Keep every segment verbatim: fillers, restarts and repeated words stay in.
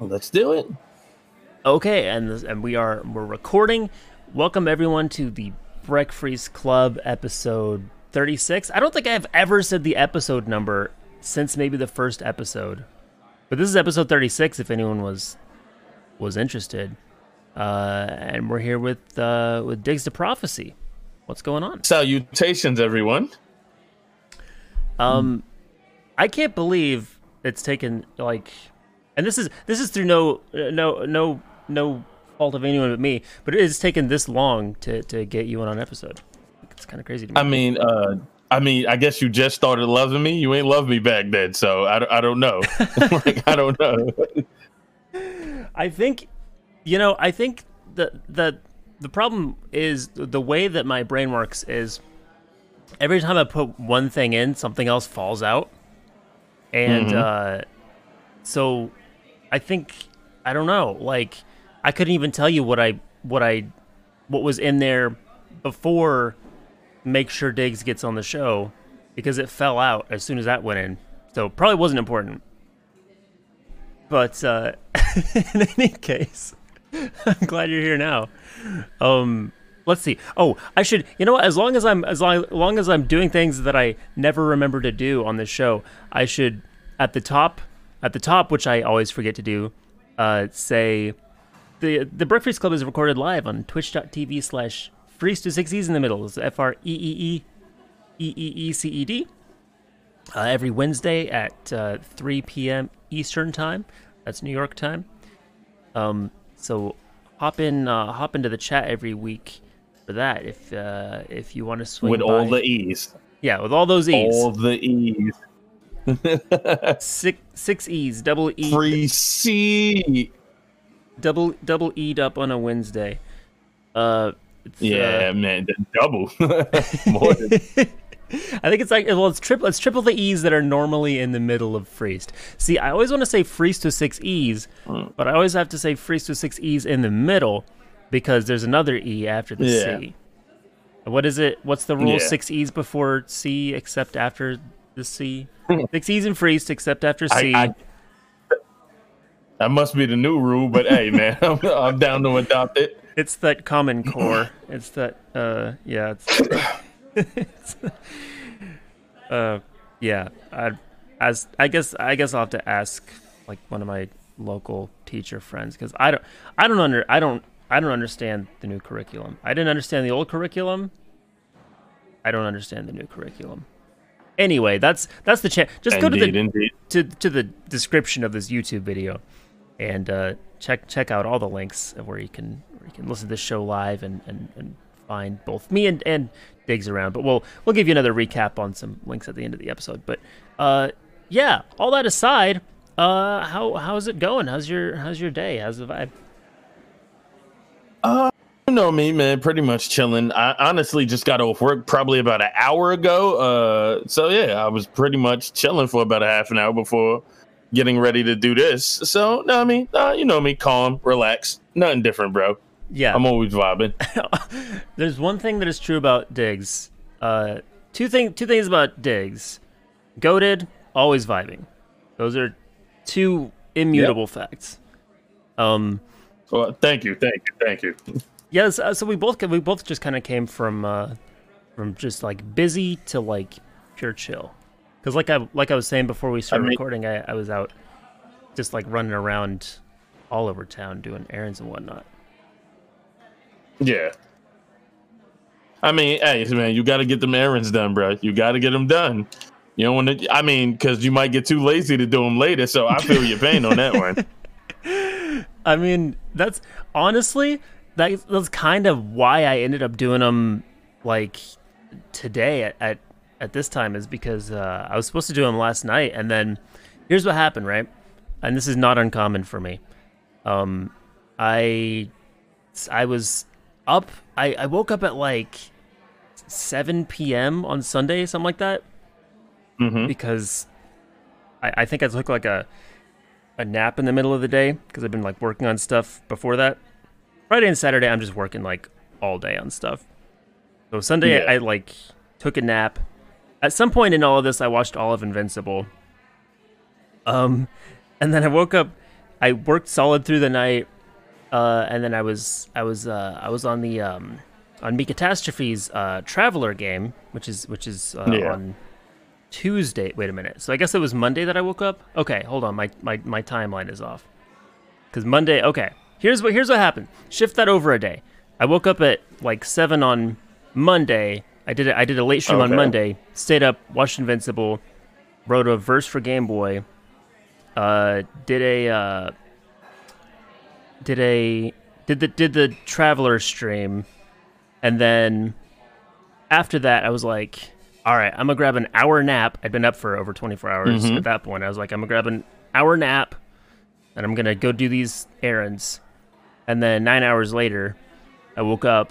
Let's do it. Okay, and this, and we are we're recording. Welcome everyone to the Breck Freeze Club episode thirty-six. I don't think I've ever said the episode number since maybe the first episode, but this is episode thirty-six. If anyone was was interested, uh, and we're here with uh, with Diggs to Prophecy. What's going on? Salutations, everyone. Um, I can't believe it's taken like, and this is this is through no no no no fault of anyone but me, but it has taken this long to to get you on an episode. It's kind of crazy to me. I mean, uh, I mean, I guess you just started loving me. You ain't loved me back then, so I, I don't know. like, I don't know. I think, you know, I think the the the problem is the way that my brain works is every time I put one thing in, something else falls out. And mm-hmm. uh, so I think, I don't know, like I couldn't even tell you what I, what I, what was in there before Make Sure Diggs gets on the show because it fell out as soon as that went in. So probably wasn't important. But uh, in any case, I'm glad you're here now. Um, let's see. Oh, I should. You know what? As long as I'm as long, as long as I'm doing things that I never remember to do on this show, I should at the top, at the top, which I always forget to do, uh, say the the Breck Freeze Club is recorded live on twitch.tv slash freeze to six E's in the middle. It's F R E E E E E E C E D. Uh, every Wednesday at uh, three p.m. Eastern time. That's New York time. Um, so hop in, uh, hop into the chat every week for that. If uh, if you want to swing with by. all the E's. Yeah, with all those E's. All the E's. six six E's, double E. Free C. Double double E'd up on a Wednesday. Uh, yeah, uh, man, double. More than. I think it's like, well, it's triple, it's triple the E's that are normally in the middle of freezed. See, I always want to say freeze to six E's, mm. but I always have to say freeze to six E's in the middle because there's another E after the yeah. C. What is it? What's the rule? Yeah. Six E's before C, except after the C. Six E's in freezed, except after C. I, I, that must be the new rule, but hey, man, I'm, I'm down to adopt it. It's that Common Core. It's that, uh, yeah, it's... it's, uh, yeah. I, as I guess, I guess I'll have to ask like one of my local teacher friends because I don't, I don't under, I don't, I don't understand the new curriculum. I didn't understand the old curriculum. I don't understand the new curriculum. Anyway, that's that's the chat. Just indeed, go to the indeed. to to the description of this YouTube video, and uh, check check out all the links of where you can where you can listen to this show live and and. and find both me and, and Diggs around, but we'll we'll give you another recap on some links at the end of the episode. But uh, yeah, all that aside, uh, how how's it going? How's your how's your day? How's the vibe? Uh, you know me, man, pretty much chilling. I honestly just got off work probably about an hour ago. Uh, so yeah, I was pretty much chilling for about a half an hour before getting ready to do this. So no, I mean, uh, you know me, calm, relaxed, nothing different, bro. Yeah, I'm always vibing. There's one thing that is true about Diggs. Uh, two thing, two things about Diggs. Goated, always vibing. Those are two immutable yep. facts. Um, well, thank you, thank you, thank you. Yes, uh, so we both we both just kind of came from uh, from just like busy to like pure chill. Because like I like I was saying before we started I mean, recording, I, I was out just like running around all over town doing errands and whatnot. Yeah. I mean, hey, man, you got to get them errands done, bro. You got to get them done. You don't want to, I mean, because you might get too lazy to do them later. So I feel your pain on that one. I mean, that's honestly, that, that's kind of why I ended up doing them like today at, at, at this time is because uh, I was supposed to do them last night. And then here's what happened, right? And this is not uncommon for me. Um, I, I was up, I, I woke up at like seven p.m. on Sunday, something like that. Mm-hmm. Because I, I think I took like a a nap in the middle of the day because I've been like working on stuff before that. Friday and Saturday, I'm just working like all day on stuff. So Sunday, yeah. I, I like took a nap. At some point in all of this, I watched all of Invincible. Um, and then I woke up I worked solid through the night, uh, and then I was I was uh, I was on the um, on Me Catastrophe's uh, Traveler game, which is which is uh, Yeah. on Tuesday. Wait a minute. So I guess it was Monday that I woke up. Okay, hold on. My my, my timeline is off. Because Monday. Okay, here's what here's what happened. Shift that over a day. I woke up at like seven on Monday. I did a, I did a late stream Okay. on Monday. Stayed up, watched Invincible, wrote a verse for Game Boy. Uh, did a uh, did a did the did the Traveler stream, and then after that I was like, all right, I'm gonna grab an hour nap. I'd been up for over twenty-four hours Mhm. at that point. I was like, I'm gonna grab an hour nap, and I'm gonna go do these errands. And then nine hours later, I woke up.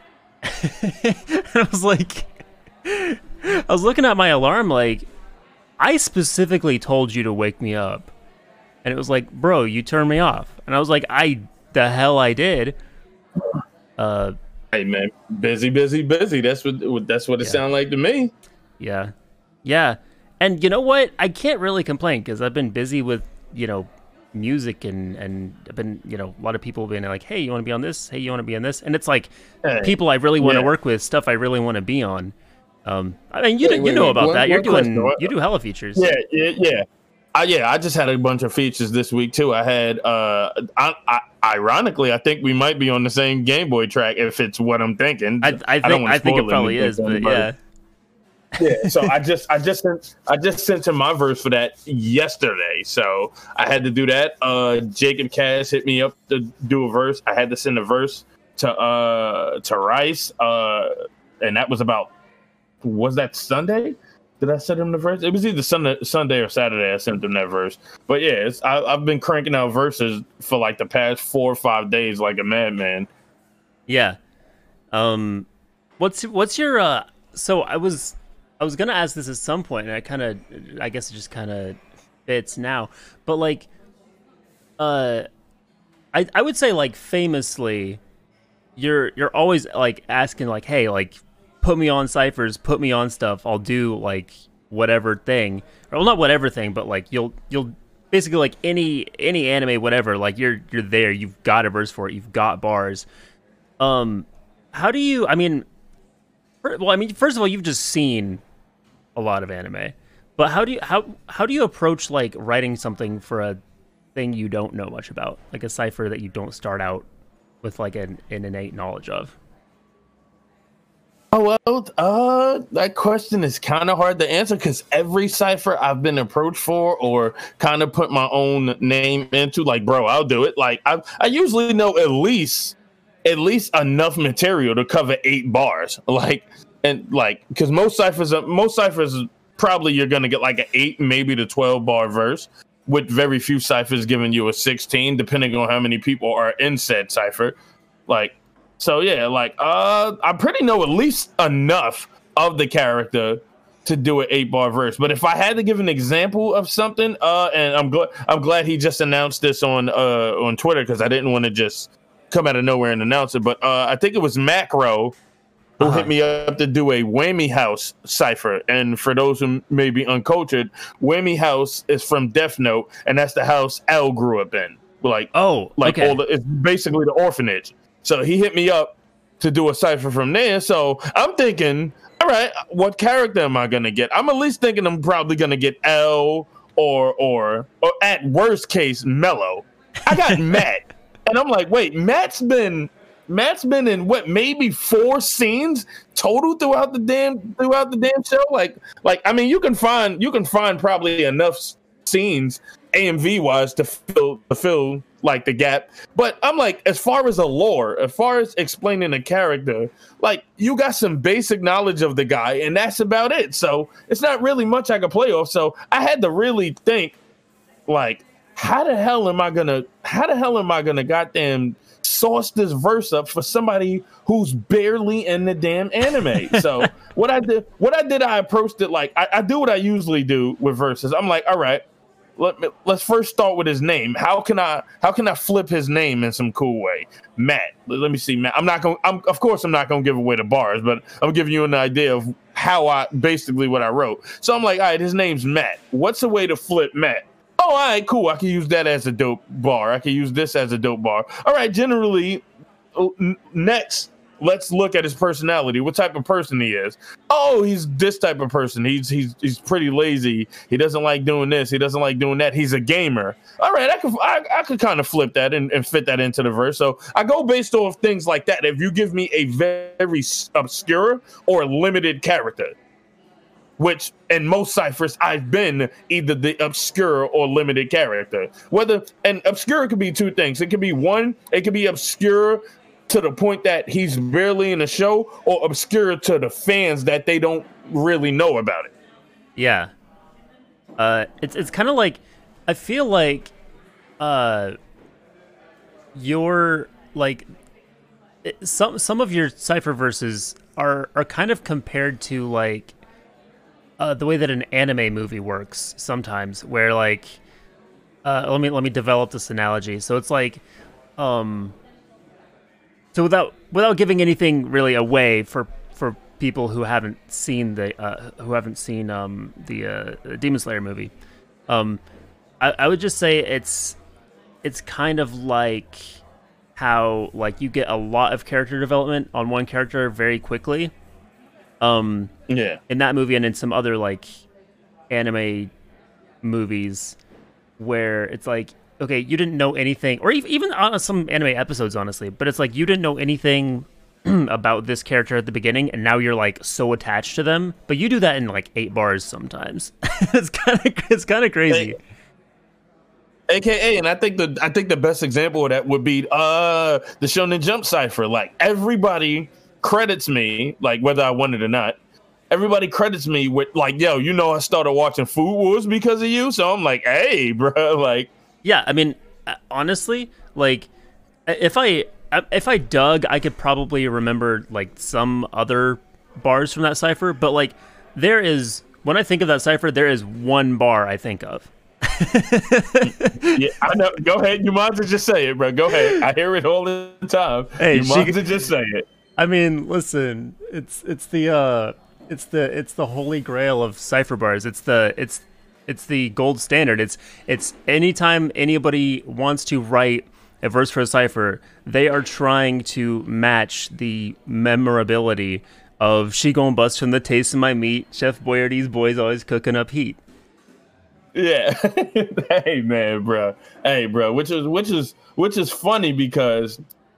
and I was like, I was looking at my alarm like, I specifically told you to wake me up. And it was like, bro, you turned me off. And I was like, I, the hell I did. Uh, Hey man, busy, busy, busy. That's what that's what it Yeah. sounded like to me. yeah. Yeah. And you know what? I can't really complain because I've been busy with, you know, music and, and I've been, you know, a lot of people have been like, hey, you want to be on this? Hey, you want to be on this? And it's like Hey, people I really want to yeah. work with, stuff I really want to be on. Um, I mean, you, Wait, you wait, know wait. about One- that. You're one question. doing, What- you do hella features. Yeah, yeah, yeah. I, yeah, I just had a bunch of features this week too. I had, uh, I, I, ironically, I think we might be on the same Game Boy track if it's what I'm thinking. I, I don't think, wanna I think it spoil probably anything is, for but anybody. yeah. Yeah, so I just, I just sent, I just sent him my verse for that yesterday. So I had to do that. Uh, Jacob Cass hit me up to do a verse. I had to send a verse to, uh, to Rice. Uh, and that was about, was that Sunday? Did I send him the verse? It was either Sunday, Sunday or Saturday. I sent him that verse. But yeah, it's, I, I've been cranking out verses for like the past four or five days, like a madman. Yeah. Um, what's what's your uh? So I was I was gonna ask this at some point, and I kind of I guess it just kind of fits now. But like, uh, I I would say like famously, you're you're always like asking like, hey, like put me on ciphers, put me on stuff. I'll do like whatever thing, or well, not whatever thing, but like you'll you'll basically like any any anime, whatever. Like you're you're there. You've got a verse for it. You've got bars. Um, how do you? I mean, fir- well, I mean, first of all, you've just seen a lot of anime, but how do you how how do you approach like writing something for a thing you don't know much about, like a cipher that you don't start out with like an, an innate knowledge of? Oh, well, uh, that question is kind of hard to answer because every cipher I've been approached for or kind of put my own name into, like, bro, I'll do it. Like, I, I usually know at least, at least enough material to cover eight bars. Like, and like, because most ciphers, are, most ciphers, probably you're gonna get like an eight, maybe the twelve bar verse, with very few ciphers giving you a sixteen, depending on how many people are in said cipher. Like. So yeah, like uh, I pretty know at least enough of the character to do an eight bar verse. But if I had to give an example of something, uh, and I'm glad I'm glad he just announced this on uh on Twitter because I didn't want to just come out of nowhere and announce it. But uh, I think it was Macro who Uh-huh. hit me up to do a Whammy House cipher. And for those who may be uncultured, Whammy House is from Death Note, and that's the house L grew up in. Like Oh, like okay. all the it's basically the orphanage. So he hit me up to do a cipher from there. So I'm thinking, all right, what character am I gonna get? I'm at least thinking I'm probably gonna get L or or or at worst case Mello. I got Matt, and I'm like, wait, Matt's been Matt's been in what maybe four scenes total throughout the damn throughout the damn show. Like like I mean, you can find you can find probably enough scenes A M V wise to fill to fill like the gap. But I'm like, as far as a lore, as far as explaining a character, like you got some basic knowledge of the guy, and that's about it. So it's not really much I could play off. So I had to really think, like, how the hell am I gonna how the hell am I gonna goddamn sauce this verse up for somebody who's barely in the damn anime? So what I did what I did, I approached it like I, I do what I usually do with verses. I'm like, all right, let me, let's first start with his name. How can I how can I flip his name in some cool way? Matt. Let, let me see, Matt. I'm not going I'm of course I'm not going to give away the bars, but I'm giving you an idea of how I basically what I wrote. So I'm like, all right, his name's Matt. What's a way to flip Matt? oh, all right, cool. I can use that as a dope bar. I can use this as a dope bar. All right, generally, n- next, let's look at his personality. What type of person he is. Oh, he's this type of person. He's he's he's pretty lazy. He doesn't like doing this. He doesn't like doing that. He's a gamer. All right, I could I, I could kind of flip that and, and fit that into the verse. So I go based off things like that. If you give me a very obscure or limited character, which in most ciphers I've been either the obscure or limited character. Whether and obscure could be two things. It could be one, it could be obscure to the point that he's barely in the show, or obscure to the fans that they don't really know about it. Yeah. Uh, it's it's kind of like, I feel like uh, your, like, it, some some of your cipher verses are, are kind of compared to, like, uh, the way that an anime movie works sometimes, where, like, uh, let me let me develop this analogy. So it's like, um... So without without giving anything really away for for people who haven't seen the uh, who haven't seen um, the uh, Demon Slayer movie, um, I, I would just say it's it's kind of like how like you get a lot of character development on one character very quickly. Um, yeah. In that movie and in some other like anime movies, where it's like, okay, you didn't know anything, or even on some anime episodes, honestly, but it's like you didn't know anything about this character at the beginning, and now you're like so attached to them. But you do that in like eight bars sometimes. it's kind of it's kind of crazy. A K A, and I think the I think the best example of that would be uh the Shonen Jump cipher. Like everybody credits me, like whether I want it or not. Everybody credits me with like, yo, you know, I started watching Food Wars because of you. So I'm like, hey, bro, like. Yeah, I mean, honestly, like, if I if I dug, I could probably remember, like, some other bars from that cipher, but, like, there is, when I think of that cipher, there is one bar I think of. Yeah, I know. Go ahead. You might as well just say it, bro. Go ahead. I hear it all the time. Hey, you might as well just say it. I mean, listen, it's it's the uh, it's the it's the holy grail of cipher bars. It's the it's It's the gold standard. It's it's anytime anybody wants to write a verse for a cipher, they are trying to match the memorability of "She gon' bust from the taste of my meat." Chef Boyardee's boys always cooking up heat. Yeah. Hey man, bro. Hey, bro. Which is which is which is funny because,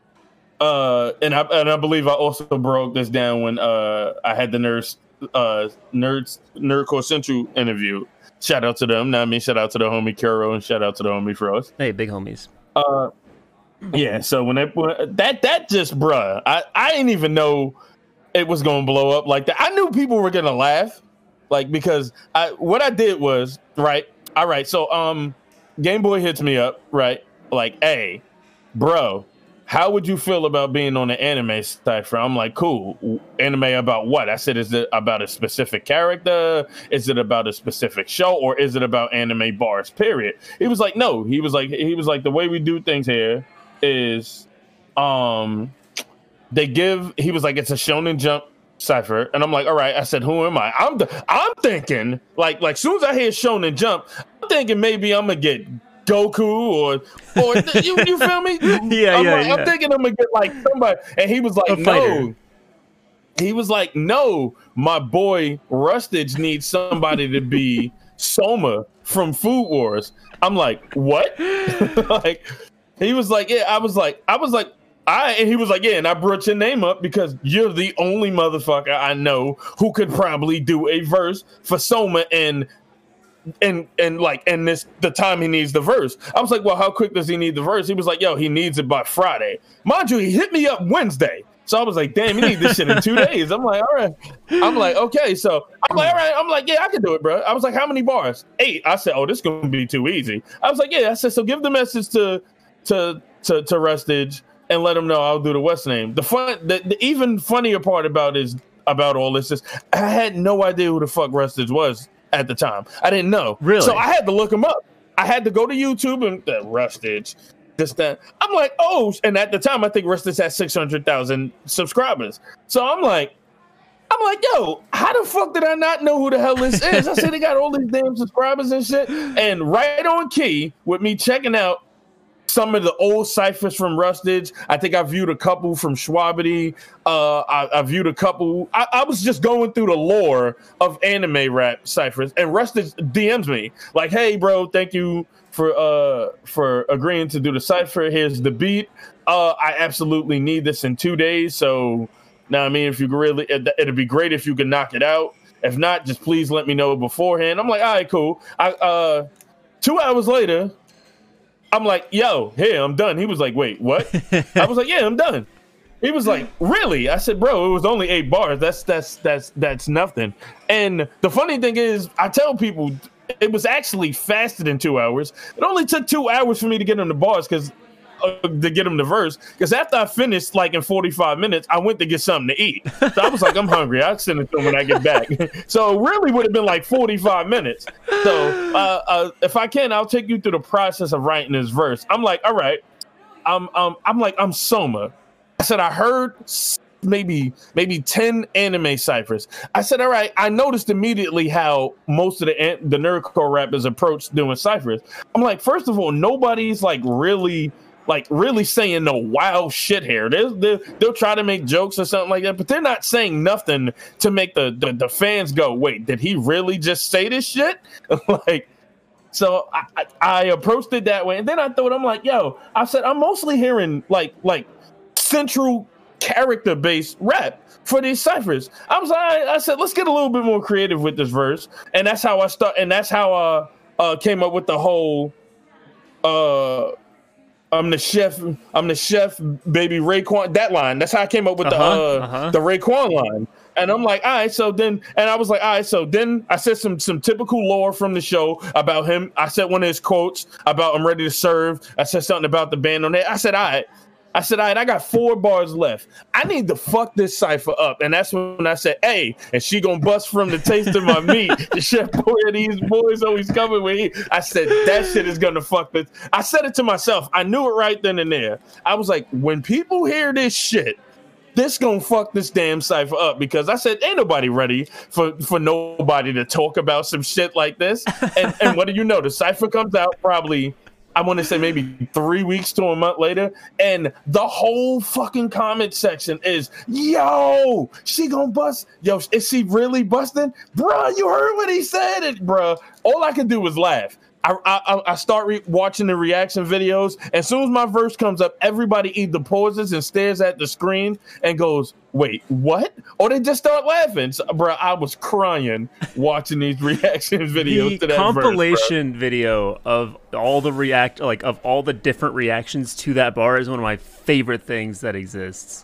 uh, and I and I believe I also broke this down when uh I had the nurse uh nerds Nerdcore Central interview. Shout out to them. Now I mean, shout out to the homie Kuro and shout out to the homie Frost. Hey, big homies. Uh, yeah. So when they when, that that just bruh, I I didn't even know it was gonna blow up like that. I knew people were gonna laugh, like because I what I did was right. All right. So um, Game Boy hits me up right, like, hey, bro. How would you feel about being on the anime cipher? I'm like, cool. Anime about what? I said, is it about a specific character? Is it about a specific show? Or is it about anime bars, period? He was like, no. He was like, he was like, the way we do things here is um, they give, he was like, it's a Shonen Jump cipher. And I'm like, all right. I said, who am I? I'm the, I'm thinking, like, like soon as I hear Shonen Jump, I'm thinking maybe I'm going to get Goku or or you, you feel me? Yeah, I'm yeah, like, yeah. I'm thinking I'm gonna get like somebody, and he was like, no. He was like, no, my boy Rustage needs somebody to be Soma from Food Wars. I'm like, what? Like, he was like, yeah. I was like, I was like, I. And he was like, yeah. And I brought your name up because you're the only motherfucker I know who could probably do a verse for Soma and. And and like and this the time he needs the verse. I was like, well, how quick does he need the verse? He was like, yo, he needs it by Friday. Mind you, he hit me up Wednesday. So I was like, damn, you need this shit in two days. I'm like, all right. I'm like, okay. So I'm like, all right. I'm like, yeah, I can do it, bro. I was like, how many bars? Eight. I said, oh, this is gonna be too easy. I was like, yeah. I said, so give the message to to to to Rustage and let him know I'll do the West name. The fun, the, the even funnier part about is about all this is I had no idea who the fuck Rustage was at the time. I didn't know. Really? So I had to look him up. I had to go to YouTube and uh, Rustage. This, that. I'm like, oh, and at the time, I think Rustage had six hundred thousand subscribers. So I'm like, I'm like, yo, how the fuck did I not know who the hell this is? I said they got all these damn subscribers and shit. And right on key with me checking out some of the old ciphers from Rustage. I think I viewed a couple from Schwabity. Uh, I, I viewed a couple. I, I was just going through the lore of anime rap ciphers, and Rustage D Ms me like, "Hey, bro, thank you for uh for agreeing to do the cipher. Here's the beat. Uh, I absolutely need this in two days. So, now I mean, if you really, it, it'd be great if you could knock it out. If not, just please let me know beforehand." I'm like, "All right, cool." I uh, two hours later, I'm like, "Yo, here, I'm done." He was like, "Wait, what?" I was like, "Yeah, I'm done." He was like, "Really?" I said, "Bro, it was only eight bars. That's that's that's that's nothing." And the funny thing is, I tell people it was actually faster than two hours. It only took two hours for me to get him the bars because uh, to get him the verse. Because after I finished, like in forty-five minutes, I went to get something to eat. So I was like, "I'm hungry. I'll send it to him when I get back." So it really would have been like forty-five minutes. So uh, uh, if I can, I'll take you through the process of writing this verse. I'm like, all right. I'm um, I'm like, I'm Soma. I said, I heard maybe maybe ten anime ciphers. I said, all right. I noticed immediately how most of the the nerdcore rappers approach doing ciphers. I'm like, first of all, nobody's like really like really saying no wild shit here. They'll, they'll, they'll try to make jokes or something like that, but they're not saying nothing to make the, the, the fans go, wait, did he really just say this shit? Like, so I, I, I approached it that way. And then I thought, I'm like, yo, I said, I'm mostly hearing like, like central character-based rap for these ciphers. I was like, I said, let's get a little bit more creative with this verse. And that's how I start. And that's how I uh, came up with the whole, uh, I'm the chef. I'm the chef, baby Raekwon. That line. That's how I came up with uh-huh, the uh, uh-huh. the Raekwon line. And I'm like, all right. So then, and I was like, all right. So then, I said some some typical lore from the show about him. I said one of his quotes about "I'm ready to serve." I said something about the band on there. I said, all right. I said, all right, I got four bars left. I need to fuck this cipher up. And that's when I said, hey, and she gonna bust from the taste of my meat. The chef boy, these boys always coming with heat. I said, that shit is gonna fuck this. I said it to myself. I knew it right then and there. I was like, when people hear this shit, this gonna fuck this damn cipher up, because I said, ain't nobody ready for, for nobody to talk about some shit like this. And, and what do you know? The cipher comes out probably, I want to say maybe three weeks to a month later, and the whole fucking comment section is, yo, she gonna bust. Yo, is she really busting? Bruh, you heard what he said, it, bruh. All I could do was laugh. I, I, I start re- watching the reaction videos. As soon as my verse comes up, everybody either pauses and stares at the screen and goes, wait, what? Or they just start laughing. So, bro, I was crying watching these reaction videos the to that compilation verse, video of all the react, like of all the different reactions to that bar is one of my favorite things that exists.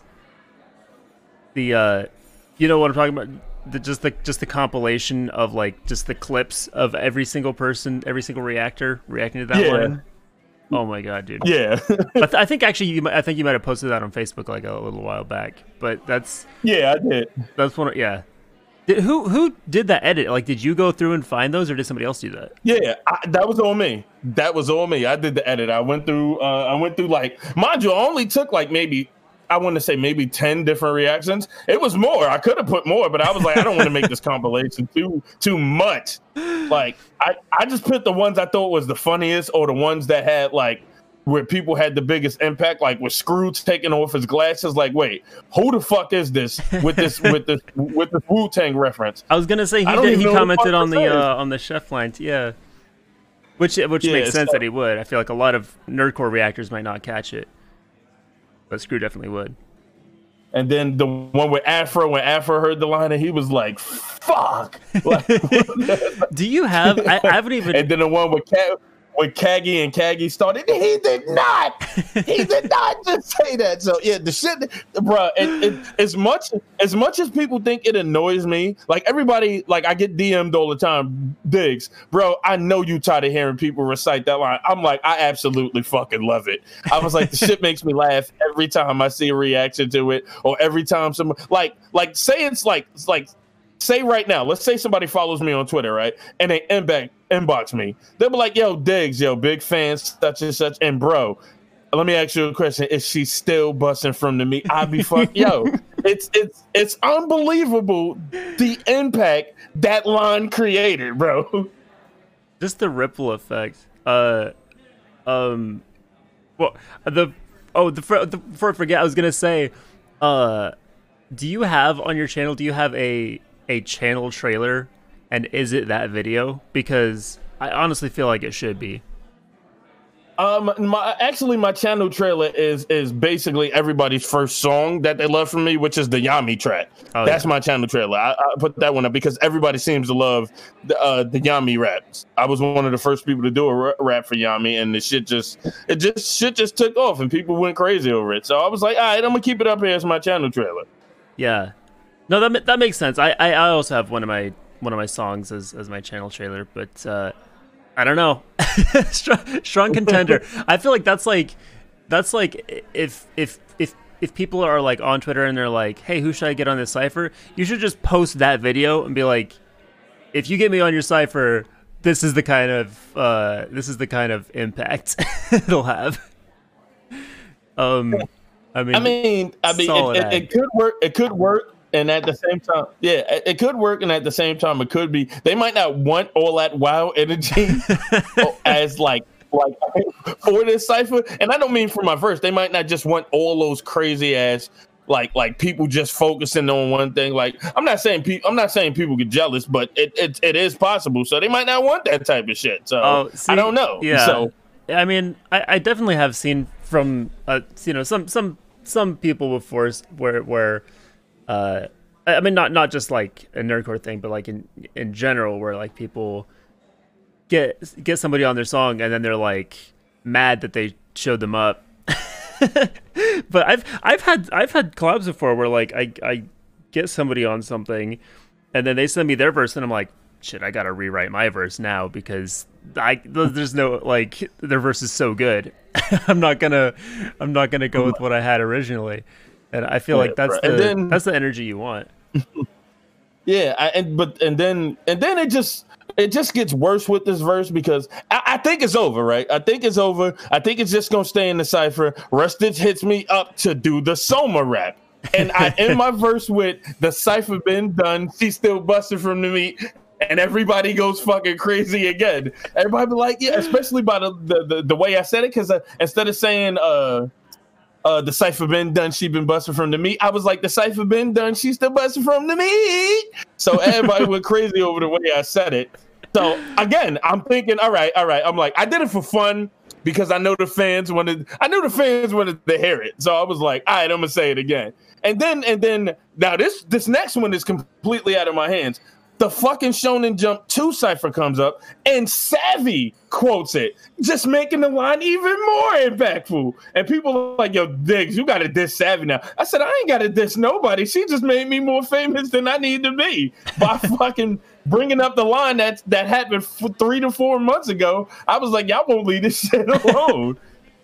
The, uh, you know what I'm talking about? The, just the just the compilation of like just the clips of every single person, every single reactor reacting to that yeah. line. Oh my god, dude! Yeah, I, th- I think actually, you, I think you might have posted that on Facebook like a little while back. But that's yeah, I did. That's one. Of, yeah. Did, who who did that edit? Like, did you go through and find those, or did somebody else do that? Yeah, I, that was on me. That was on me. I did the edit. I went through. Uh, I went through like, mind you, I only took like maybe. I want to say maybe ten different reactions. It was more. I could have put more, but I was like, I don't want to make this compilation too too much. Like, I, I just put the ones I thought was the funniest, or the ones that had like where people had the biggest impact, like with Scrooge taking off his glasses. Like, wait, who the fuck is this with this with this with this Wu-Tang reference? I was gonna say he did, he commented on the uh, on the chef lines, yeah, which which yeah, makes sense so, that he would. I feel like a lot of nerdcore reactors might not catch it. But Screw definitely would. And then the one with Afro, when Afro heard the line, and he was like, fuck. Like, do you have, I, I haven't even. And then the one with Cat. When Kagi and Kagi started, he did not. He did not just say that. So yeah, the shit, bro. It, it, as much as much as people think it annoys me, like everybody, like I get D M'd all the time. Diggs, bro. I know you tired of hearing people recite that line. I'm like, I absolutely fucking love it. I was like, the shit makes me laugh every time I see a reaction to it, or every time someone like like say it's like it's like. Say right now, let's say somebody follows me on Twitter, right? And they inbox, inbox me. They'll be like, yo, Diggs, yo, big fan, such and such. And bro, let me ask you a question. Is she still busting from the meat? I'd be fuck, yo, it's it's it's unbelievable the impact that line created, bro. Just the ripple effect. Uh, um, well, the oh the, the before I forget, I was gonna say, uh, do you have on your channel? Do you have a a channel trailer? And is it that video? Because I honestly feel like it should be. Um, my actually my channel trailer is is basically everybody's first song that they love from me, which is the Yami track. Oh, That's yeah. my channel trailer. I, I put that one up because everybody seems to love the uh, the Yami raps. I was one of the first people to do a rap for Yami, and the shit just it just shit just took off, and people went crazy over it. So I was like, all right, I'm gonna keep it up here as my channel trailer. Yeah, no, that that makes sense. I I, I also have one of my one of my songs as as my channel trailer, but. Uh, I don't know. strong, strong contender. I feel like that's like that's like if if if if people are like on Twitter and they're like, "Hey, who should I get on this cipher?" You should just post that video and be like, "If you get me on your cipher, this is the kind of uh, this is the kind of impact it'll have." Um, I mean, I mean, I mean, it, it, it could work. It could work. And at the same time, yeah, it could work. And at the same time, it could be, they might not want all that wow energy as like, like for this cipher. And I don't mean for my verse. They might not just want all those crazy ass, like, like people just focusing on one thing. Like, I'm not saying people, I'm not saying people get jealous, but it, it, it is possible. So they might not want that type of shit. So oh, see, I don't know. Yeah. So, I mean, I, I definitely have seen from, uh, you know, some, some, some people before where, where, Uh, I mean, not not just like a nerdcore thing, but like in in general, where like people get get somebody on their song and then they're like mad that they showed them up. But I've I've had I've had collabs before where like I I get somebody on something, and then they send me their verse, and I'm like, shit, I gotta rewrite my verse now because I there's no like their verse is so good. I'm not gonna I'm not gonna go with what I had originally. And I feel right, like that's right. the then, that's the energy you want. Yeah, I, and but and then and then it just it just gets worse with this verse because I, I think it's over, right? I think it's over. I think it's just gonna stay in the cipher. Rustage hits me up to do the Soma rap, and I end my verse with the cipher been done. She's still busting from the meat. And everybody goes fucking crazy again. Everybody be like, yeah, especially by the the, the, the way I said it, because uh, instead of saying uh. Uh, the cipher been done, she been busting from the meat. I was like, the cipher been done, she still busting from the meat. So everybody went crazy over the way I said it. So again, I'm thinking, all right, all right. I'm like, I did it for fun because I know the fans wanted. I knew the fans wanted to hear it. So I was like, all right, I'm gonna say it again. And then, and then, now this this next one is completely out of my hands. The fucking Shonen Jump two cipher comes up and Savvy quotes it, just making the line even more impactful. And people are like, yo, Diggs, you got to diss Savvy now. I said, I ain't got to diss nobody. She just made me more famous than I need to be by fucking bringing up the line that, that happened f- three to four months ago. I was like, y'all won't leave this shit alone.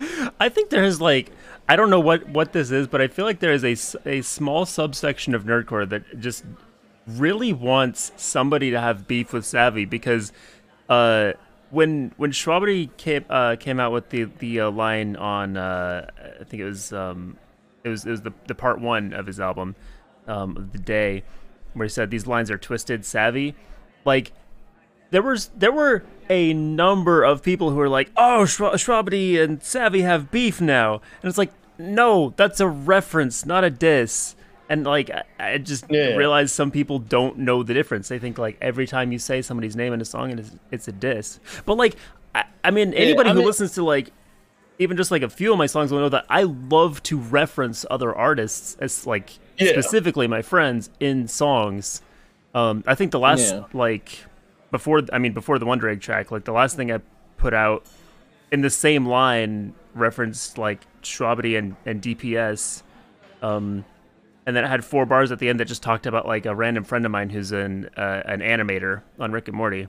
I think there's like, I don't know what, what this is, but I feel like there is a, a small subsection of nerdcore that just really wants somebody to have beef with Savvy because uh, when when Strawberry came uh, came out with the the uh, line on uh, I think it was um, it was it was the, the part one of his album um, of the day where he said these lines are twisted Savvy, like there was there were a number of people who were like, oh, Strawberry and Savvy have beef now, and it's like, no, that's a reference, not a diss. And, like, I just yeah. realized some people don't know the difference. They think, like, every time you say somebody's name in a song, it's, it's a diss. But, like, I, I mean, anybody yeah, I who mean, listens to, like, even just, like, a few of my songs will know that I love to reference other artists, as, like, yeah. specifically my friends, in songs. Um, I think the last, yeah. like, before, I mean, before the Wonder Egg track, like, the last thing I put out in the same line referenced, like, Strawberry and, and D P S, um... and then it had four bars at the end that just talked about like a random friend of mine who's an uh, an animator on Rick and Morty.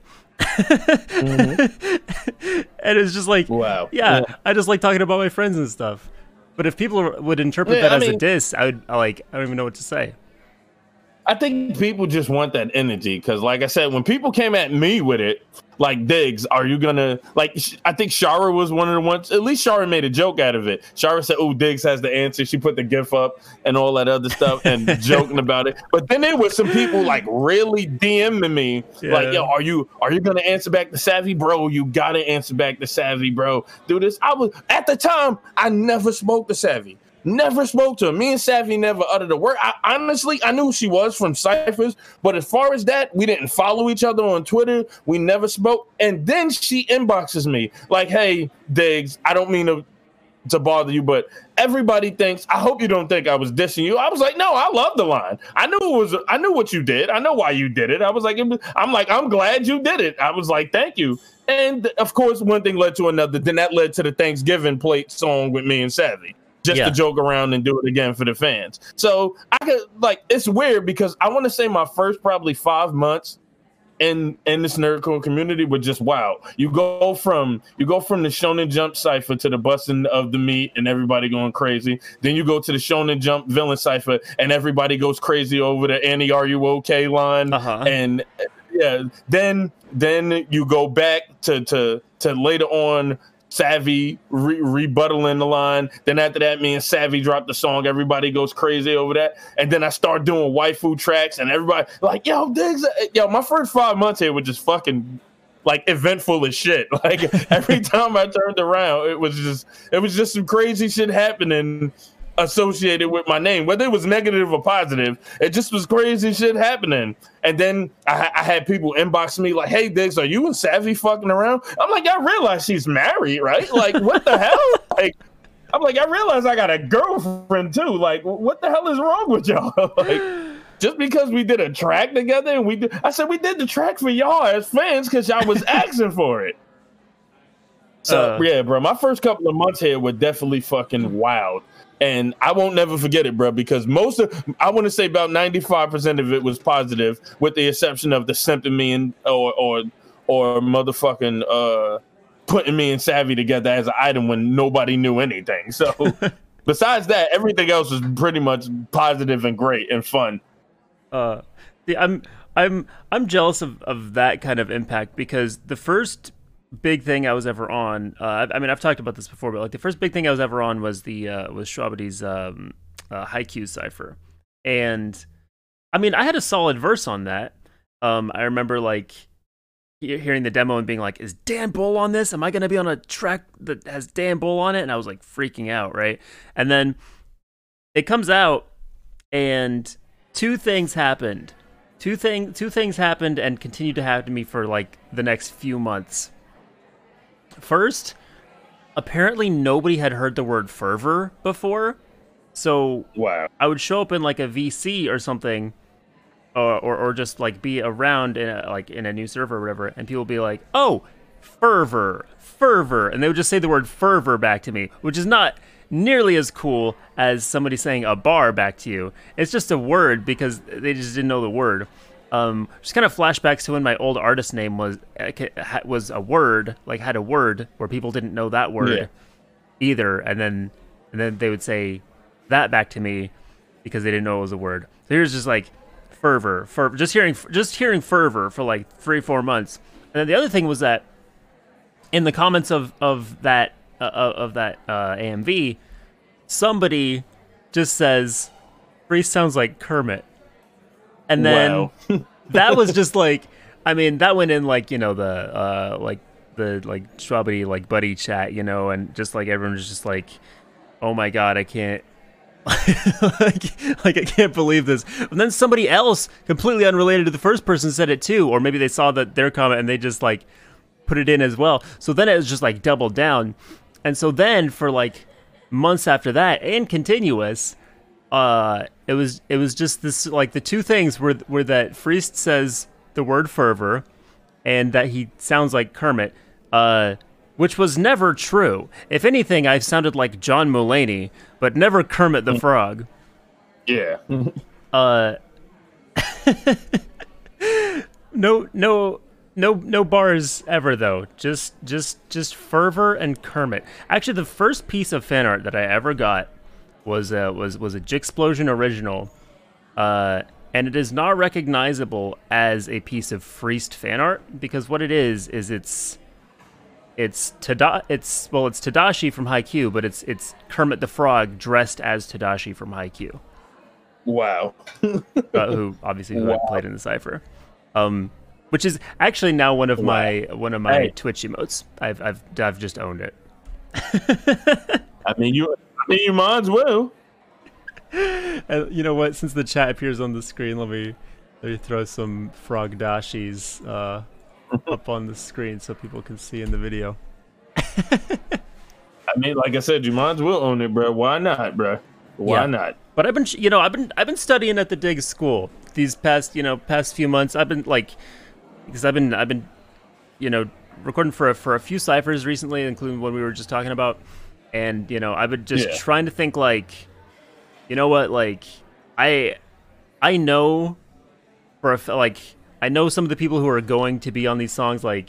Mm-hmm. And it's just like, wow, yeah, yeah, I just like talking about my friends and stuff. But if people would interpret yeah, that I as mean, a diss, I would I like I don't even know what to say. I think people just want that energy because, like I said, when people came at me with it, like Diggs, are you gonna like? I think Shara was one of the ones. At least Shara made a joke out of it. Shara said, "Oh, Diggs has the answer." She put the GIF up and all that other stuff and joking about it. But then there was some people like really DMing me, yeah. like, "Yo, are you are you gonna answer back to Savvy, bro? You gotta answer back to Savvy, bro. Do this." I was at the time. I never spoke to Savvy. Never spoke to her. Me and Savvy never uttered a word. I, honestly, I knew who she was from ciphers, but as far as that, we didn't follow each other on Twitter. We never spoke. And then she inboxes me like, "Hey, Diggs, I don't mean to, to bother you, but everybody thinks, I hope you don't think I was dissing you." I was like, "No, I love the line. I knew it was, I knew what you did. I know why you did it." I was like, I'm like, I'm glad you did it. I was like, thank you. And of course, one thing led to another. Then that led to the Thanksgiving plate song with me and Savvy. Just yeah. to joke around and do it again for the fans. So I could like it's weird because I want to say my first probably five months in in this nerdcore community were just wow. You go from you go from the Shonen Jump cipher to the busting of the meat and everybody going crazy. Then you go to the Shonen Jump villain cipher and everybody goes crazy over the Annie, are you okay line. Uh-huh. And yeah, then then you go back to to to later on. Savvy re- rebuttaling the line. Then after that, me and Savvy dropped the song. Everybody goes crazy over that. And then I start doing waifu tracks, and everybody like, "Yo, Diggs, yo." My first five months here was just fucking like eventful as shit. Like every time I turned around, it was just it was just some crazy shit happening associated with my name, whether it was negative or positive. It just was crazy shit happening. And then I, I had people inbox me like, "Hey, Diggs, are you and Savvy fucking around?" I'm like, "I realize she's married, right? Like, what the hell?" Like, I'm like, "I realize I got a girlfriend too. Like, what the hell is wrong with y'all?" Like, just because we did a track together and we did, I said we did the track for y'all as fans because y'all was asking for it. So uh, yeah, bro, my first couple of months here were definitely fucking wild. And I won't never forget it, bro, because most of, I want to say about ninety-five percent of it was positive, with the exception of the simping me and, or, or, or motherfucking uh, putting me and Savvy together as an item when nobody knew anything. So besides that, everything else was pretty much positive and great and fun. Uh, see, I'm, I'm, I'm jealous of, of that kind of impact because the first big thing I was ever on, uh, I mean, I've talked about this before, but like the first big thing I was ever on was the uh, was Shwabadi's um, uh, Haikyuu cipher, and I mean, I had a solid verse on that. Um, I remember like hearing the demo and being like, "Is Dan Bull on this? Am I going to be on a track that has Dan Bull on it?" And I was like freaking out, right? And then it comes out, and two things happened. Two thing, two things happened and continued to happen to me for like the next few months. First, apparently nobody had heard the word fervor before, so wow. I would show up in like a V C or something, or or, or just like be around in a, like in a new server or whatever, and people would be like, "Oh, fervor, fervor," and they would just say the word fervor back to me, which is not nearly as cool as somebody saying a bar back to you. It's just a word because they just didn't know the word. Um, just kind of flashbacks to when my old artist name was was a word, like had a word where people didn't know that word yeah. either, and then and then they would say that back to me because they didn't know it was a word. So here's just like fervor, fervor, just hearing just hearing fervor for like three four months, and then the other thing was that in the comments of of that uh, of that uh, A M V, somebody just says, "Freeze sounds like Kermit." And then wow. that was just like, I mean, that went in like, you know, the, uh, like the, like Shwabadi, like buddy chat, you know, and just like, everyone was just like, "Oh my God, I can't, like, like, I can't believe this." And then somebody else completely unrelated to the first person said it too, or maybe they saw that their comment and they just like put it in as well. So then it was just like doubled down. And so then for like months after that and continuous, Uh, it was it was just this, like the two things were were that Freest says the word fervor, and that he sounds like Kermit, uh, which was never true. If anything, I've sounded like John Mulaney, but never Kermit the Frog. Yeah. uh, no no no no bars ever though. Just just just fervor and Kermit. Actually, the first piece of fan art that I ever got was uh, was was a Jixplosion original, uh, and it is not recognizable as a piece of Freest fan art, because what it is is it's it's Tada it's well it's Tadashi from Haikyuu, but it's it's Kermit the Frog dressed as Tadashi from Haikyuu. Wow. uh, who obviously who Wow. I played in the cipher, um, which is actually now one of Wow. my one of my Hey. Twitch emotes. I've I've I've just owned it. I mean, you. I mean, you might as well. Uh, you know what? Since the chat appears on the screen, let me let me throw some frog dashis uh, up on the screen so people can see in the video. I mean, like I said, you might as well own it, bro. Why not, bro? Why Yeah. not? But I've been, you know, I've been I've been studying at the Dig School these past, you know, past few months. I've been like, because I've been I've been, you know, recording for a, for a few ciphers recently, including one we were just talking about, and you know, I've been just Yeah. trying to think like, you know what, like, I I know for a f- like I know some of the people who are going to be on these songs. Like,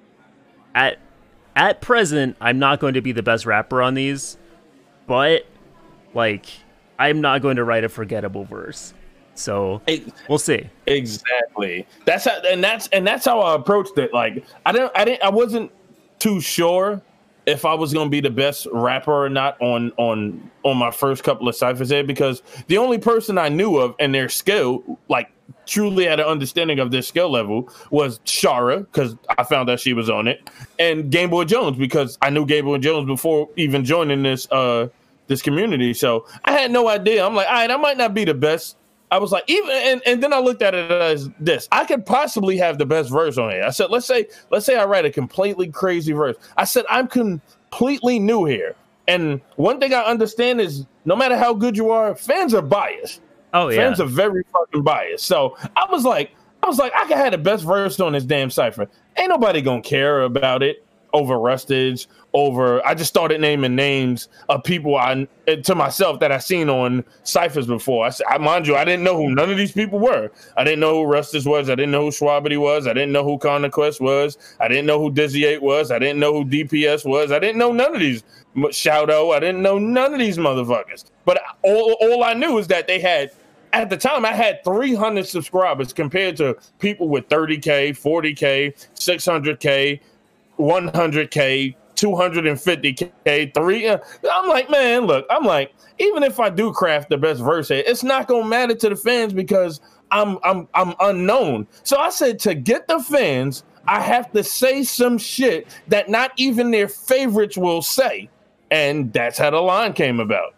at at present, I'm not going to be the best rapper on these, but like, I'm not going to write a forgettable verse. So It- we'll see. Exactly. That's how, and that's and that's how I approached it. Like, I didn't, I didn't, I wasn't too sure if I was gonna be the best rapper or not on on on my first couple of ciphers there, because the only person I knew of and their skill, like truly had an understanding of their skill level, was Shara, because I found out she was on it, and Game Boy Jones, because I knew Game Boy Jones before even joining this uh this community. So I had no idea. I'm like, all right, I might not be the best. I was like, even, and, and then I looked at it as this: I could possibly have the best verse on it. I said, let's say, let's say I write a completely crazy verse. I said, I'm completely new here, and one thing I understand is, no matter how good you are, fans are biased. Oh yeah. Fans are very fucking biased. So I was like, I was like, I could have the best verse on this damn cipher. Ain't nobody gonna care about it over Rustage, over. I just started naming names of people I to myself that I seen on ciphers before. I said, I mind you, I didn't know who none of these people were. I didn't know who Rustage was. I didn't know who Schwabity was. I didn't know who Conquest was. I didn't know who Dizzy Eight was. I didn't know who D P S was. I didn't know none of these. Shouto. I didn't know none of these motherfuckers. But all, all I knew is that they had. At the time, I had three hundred subscribers compared to people with thirty K, forty K, six hundred K, one hundred K, two hundred fifty K, three. Uh, I'm like, man, look, I'm like, even if I do craft the best verse here, it's not gonna matter to the fans because I'm I'm I'm unknown. So I said, to get the fans, I have to say some shit that not even their favorites will say, and that's how the line came about.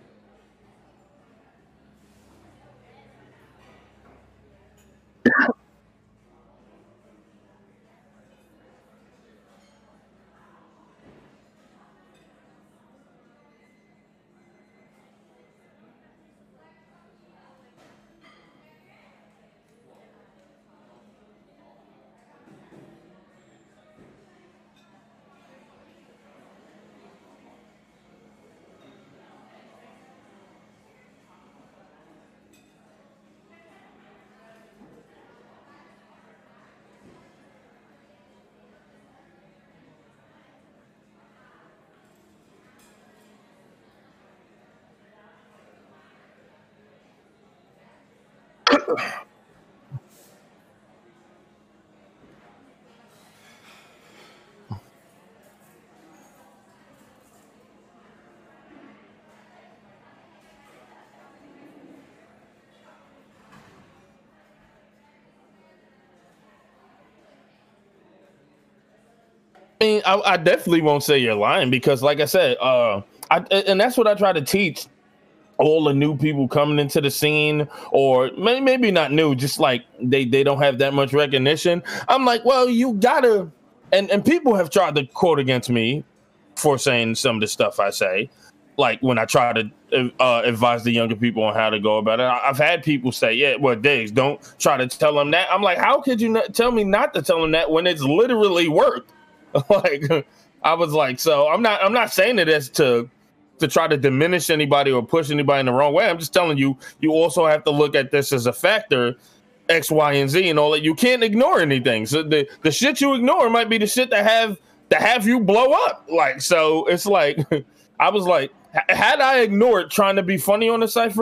I mean, I, I definitely won't say you're lying because, like I said, uh, I, and that's what I try to teach all the new people coming into the scene, or may, maybe not new, just like they, they don't have that much recognition. I'm like, well, you gotta, and, and people have tried to quote against me for saying some of the stuff I say, like when I try to uh, advise the younger people on how to go about it. I, I've had people say, yeah, well, Diggs, don't try to tell them that. I'm like, how could you not tell me not to tell them that when it's literally worked? Like, I was like, so I'm not I'm not saying it as to to try to diminish anybody or push anybody in the wrong way. I'm just telling you, you also have to look at this as a factor, X, Y, and Z, and all that. You can't ignore anything. So the the shit you ignore might be the shit that have that have you blow up. Like, so it's like, I was like, had I ignored trying to be funny on the cipher,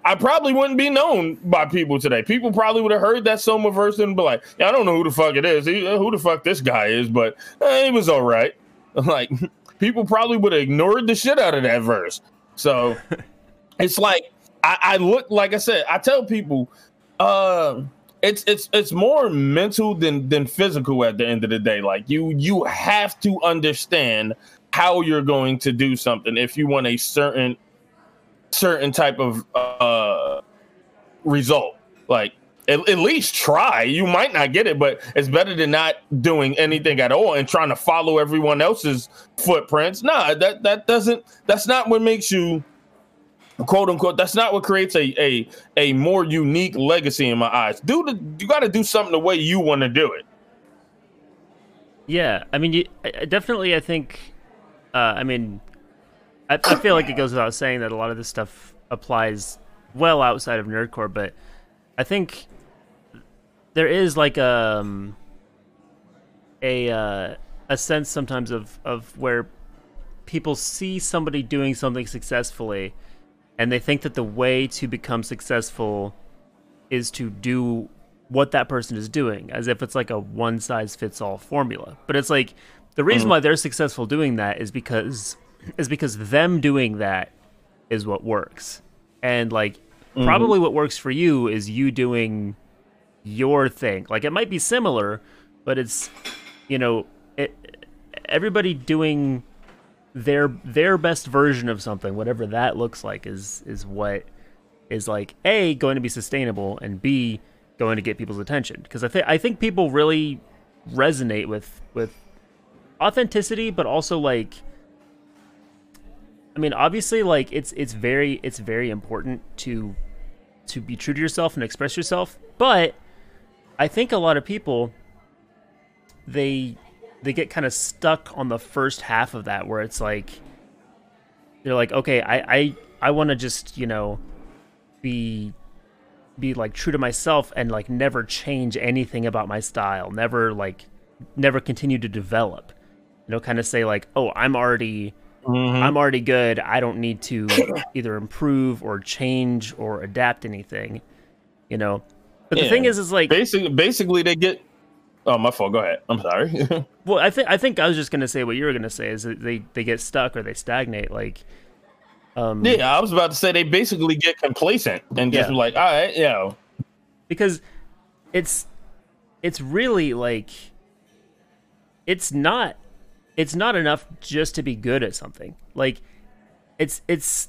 I probably wouldn't be known by people today. People probably would have heard that Soma verse and be like, yeah, I don't know who the fuck it is. He, who the fuck this guy is, but eh, he was all right. Like, people probably would have ignored the shit out of that verse. So it's like, I, I look, like I said, I tell people, uh, it's it's it's more mental than than physical at the end of the day. Like, you you have to understand how you're going to do something if you want a certain certain type of uh result. Like, at, at least try. You might not get it, but it's better than not doing anything at all and trying to follow everyone else's footprints. Nah, that that doesn't that's not what makes you, quote unquote, that's not what creates a a a more unique legacy in my eyes. Do the you got to do something the way you want to do it. Yeah, I mean, you, I, definitely. I think. Uh, I mean, I, I feel like it goes without saying that a lot of this stuff applies well outside of nerdcore, but I think there is like um a uh, a sense sometimes of of where people see somebody doing something successfully, and they think that the way to become successful is to do what that person is doing, as if it's like a one-size-fits-all formula. But it's like, the reason mm. why they're successful doing that is because is because them doing that is what works. And like, mm-hmm. probably what works for you is you doing your thing. Like, it might be similar, but it's, you know, it, everybody doing their their best version of something, whatever that looks like, is is what is like A, going to be sustainable, and B, going to get people's attention. Because I think I think people really resonate with with authenticity, but also like, I mean, obviously, like it's it's very it's very important to to be true to yourself and express yourself. But I think a lot of people, they they get kind of stuck on the first half of that, where it's like, they're like, okay, I I, I want to just, you know, be be like true to myself and like never change anything about my style, never like never continue to develop, you know, kind of say like, oh, I'm already mm-hmm. I'm already good, I don't need to either improve or change or adapt anything, you know. But yeah. the thing is is like basically basically they get oh my fault, go ahead, I'm sorry. Well, I think I think I was just gonna say what you were gonna say, is that they they get stuck or they stagnate. Like Um, yeah, I was about to say they basically get complacent and just yeah. like, all right, yeah. Because it's it's really like, it's not it's not enough just to be good at something. Like, it's it's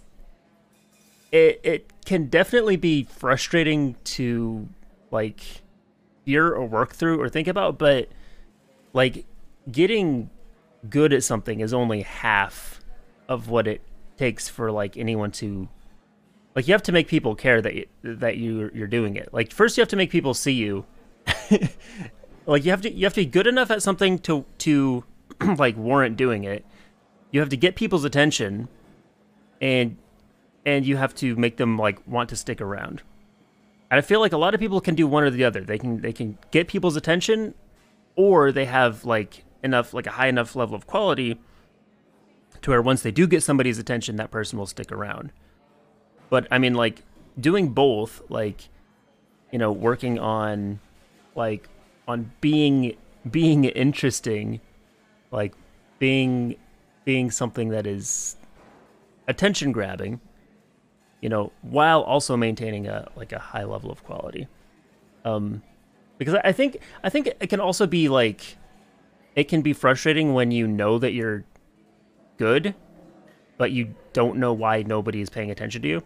it it can definitely be frustrating to like hear or work through or think about, but like, getting good at something is only half of what it takes for like anyone to, like, you have to make people care that you, that you you're doing it. Like, first you have to make people see you. Like, you have to you have to be good enough at something to to like warrant doing it. You have to get people's attention, and and you have to make them like want to stick around. And I feel like a lot of people can do one or the other. They can they can get people's attention, or they have like enough like a high enough level of quality to where once they do get somebody's attention, that person will stick around. But I mean, like, doing both, like, you know, working on like on being being interesting, like being being something that is attention grabbing, you know, while also maintaining a like a high level of quality. Um, because I think I think it can also be like, it can be frustrating when you know that you're good, but you don't know why nobody is paying attention to you.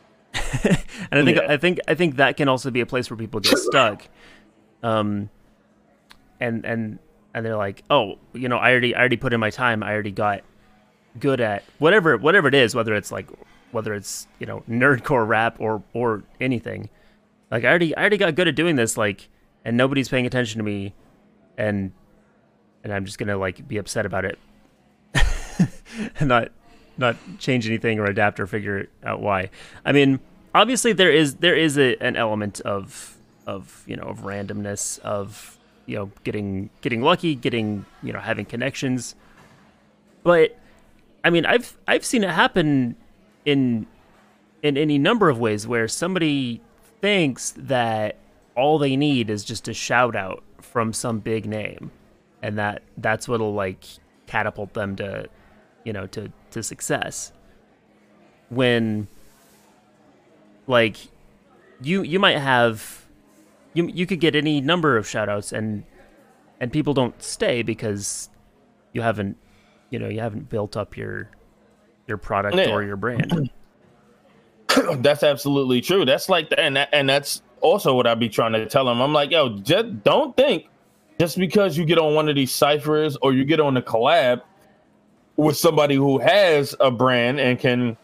And I think yeah. I think I think that can also be a place where people get stuck. Um, and and and they're like, oh, you know, I already I already put in my time. I already got good at whatever whatever it is, whether it's like whether it's, you know, nerdcore rap or or anything. Like, I already I already got good at doing this, like, and nobody's paying attention to me, and and I'm just gonna like be upset about it. And not not change anything or adapt or figure out why. I mean, obviously there is there is a, an element of of you know of randomness, of you know getting getting lucky, getting you know having connections. But I mean, I've I've seen it happen in in any number of ways where somebody thinks that all they need is just a shout out from some big name, and that that's what'll like catapult them to, you know, to to success. When like you you might have you you could get any number of shout outs and and people don't stay because you haven't you know you haven't built up your your product yeah. or your brand. That's absolutely true. That's like the, and that, and that's also what I be trying to tell them. I'm like, yo, just don't think just because you get on one of these ciphers or you get on a collab with somebody who has a brand and can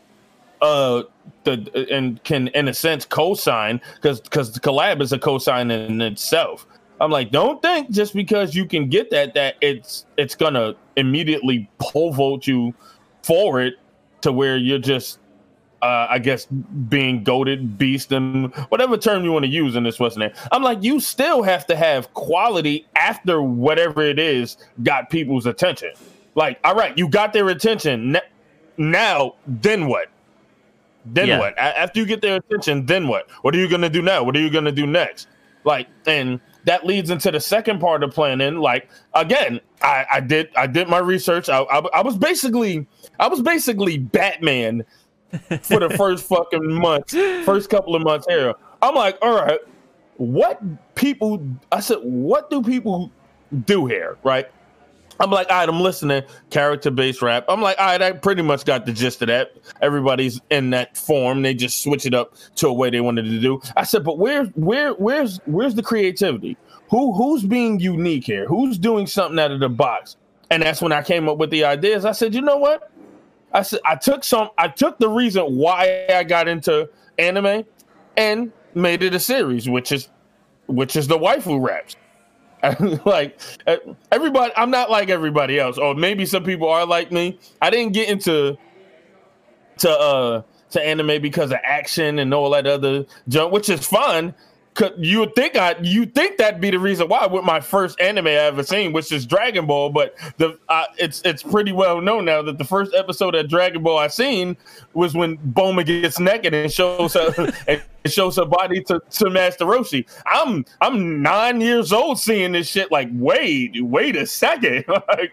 uh the and can in a sense co-sign, because because the collab is a co-sign in itself. I'm like, don't think just because you can get that that it's it's gonna immediately pole vault you forward to where you're just uh I guess being goated, beast, and whatever term you want to use in this Western name. I'm like, you still have to have quality after whatever it is got people's attention. Like, all right, you got their attention. Now, then what? Then yeah. what? After you get their attention, then what? What are you going to do now? What are you going to do next? Like, and that leads into the second part of planning. Like, again, I, I did I did my research. I, I, I was basically I was basically Batman for the first fucking months, first couple of months here. I'm like, all right, what people? I said, what do people do here, right? I'm like, all right, I'm listening, character-based rap. I'm like, all right, I pretty much got the gist of that. Everybody's in that form. They just switch it up to a way they wanted to do. I said, but where, where, where's, where's the creativity? Who, who's being unique here? Who's doing something out of the box? And that's when I came up with the ideas. I said, you know what? I said, I took some, I took the reason why I got into anime and made it a series, which is, which is the waifu raps. Like everybody, I'm not like everybody else, or maybe some people are like me. I didn't get into to uh to anime because of action and all that other junk, which is fun. Cause you would think I you think that'd be the reason why with my first anime I ever seen, which is Dragon Ball. But the uh, it's it's pretty well known now that the first episode of Dragon Ball I seen was when Bulma gets naked and shows her and shows her body to, to Master Roshi. I'm I'm nine years old seeing this shit. Like, wait, wait a second. Like,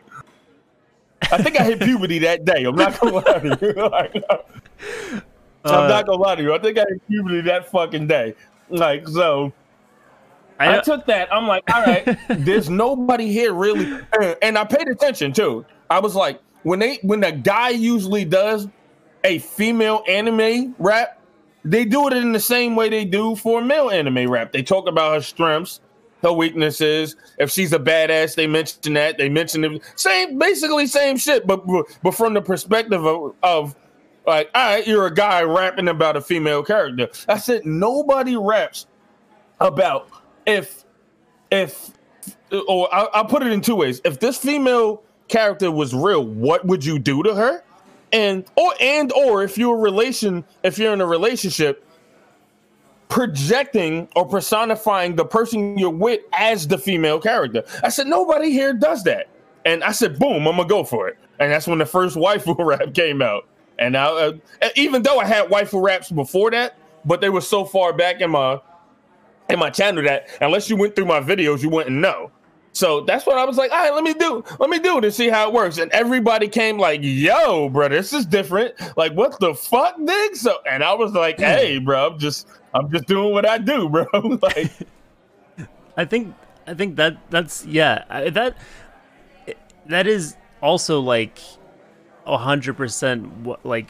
I think I hit puberty that day. I'm not gonna lie to you. Like, I'm uh, not gonna lie to you. I think I hit puberty that fucking day. Like, so I, I took that. I'm like, all right, there's nobody here really. And I paid attention too. I was like, when they when the guy usually does a female anime rap, they do it in the same way they do for a male anime rap. They talk about her strengths, her weaknesses. If she's a badass, they mention that. They mention it. Same, basically same shit, but but from the perspective of, of like, all right, you're a guy rapping about a female character. I said, nobody raps about if, if, or I'll, I'll put it in two ways. If this female character was real, what would you do to her? And, or, and, or if you're a relation, if you're in a relationship, projecting or personifying the person you're with as the female character. I said, nobody here does that. And I said, boom, I'm gonna go for it. And that's when the first waifu rap came out. And now, uh, even though I had waifu raps before that, but they were so far back in my in my channel that unless you went through my videos, you wouldn't know. So that's what I was like, all right, let me do, let me do it and see how it works. And everybody came like, yo, bro, this is different. Like, what the fuck, nigga? So, and I was like, hey, bro, I'm just, I'm just doing what I do, bro. Like, I think, I think that that's yeah, that that is also like. A hundred percent what like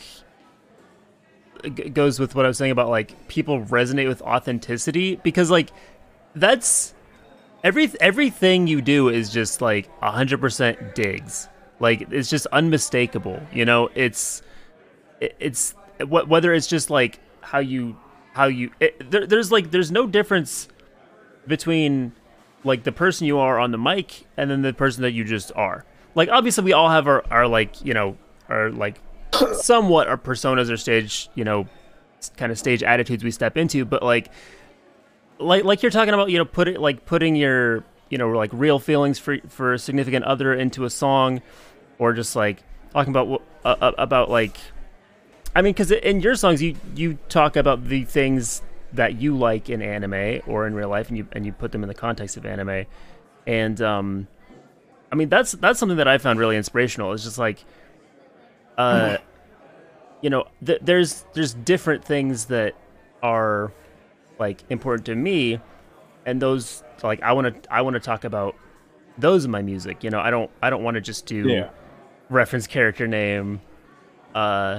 g- goes with what I was saying about like people resonate with authenticity, because like that's every everything you do is just like a hundred percent digs. Like, it's just unmistakable, you know. It's it, it's wh- whether it's just like how you how you it, there, there's like there's no difference between like the person you are on the mic and then the person that you just are. Like, obviously we all have our, our like, you know, our like somewhat our personas or stage, you know, kind of stage attitudes we step into, but like like like you're talking about, you know, put it like putting your, you know, like real feelings for for a significant other into a song, or just like talking about uh, about like I mean, because in your songs, you you talk about the things that you like in anime or in real life, and you and you put them in the context of anime, and um, I mean that's that's something that I found really inspirational. It's just like, uh, you know, th- there's there's different things that are like important to me, and those like I want to I want to talk about those in my music. You know, I don't I don't want to just do Yeah. reference character name. Uh,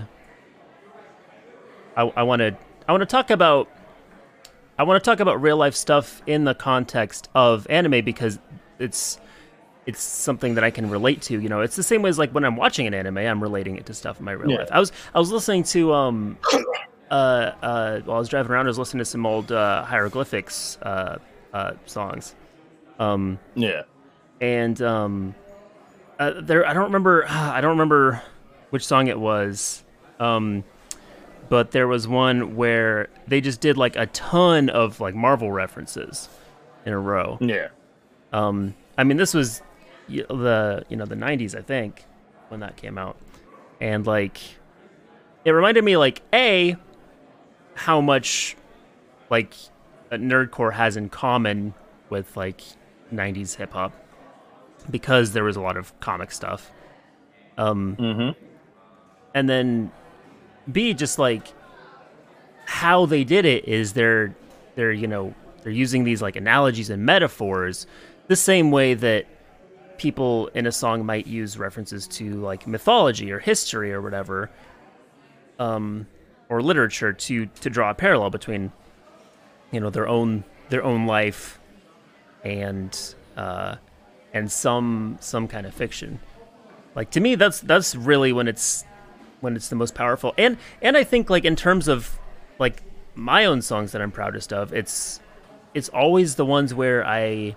I want to I want to talk about I want to talk about real life stuff in the context of anime because it's it's something that I can relate to. You know, it's the same way as like when I'm watching an anime, I'm relating it to stuff in my real Yeah. life. I was I was listening to um uh uh while I was driving around, I was listening to some old uh, hieroglyphics uh uh songs. Um Yeah. and um uh, there I don't remember I don't remember which song it was. Um but there was one where they just did like a ton of like Marvel references in a row. Yeah. Um, I mean, this was y- the you know the nineties, I think, when that came out, and like it reminded me like a how much like a nerdcore has in common with like nineties hip hop because there was a lot of comic stuff. Um, Mm-hmm. and then B, just like how they did it is they're they're you know they're using these like analogies and metaphors the same way that people in a song might use references to like mythology or history or whatever, um, or literature to to draw a parallel between you know their own their own life and uh, and some some kind of fiction. Like to me, that's that's really when it's when it's the most powerful. And and I think like in terms of like my own songs that I'm proudest of, it's it's always the ones where I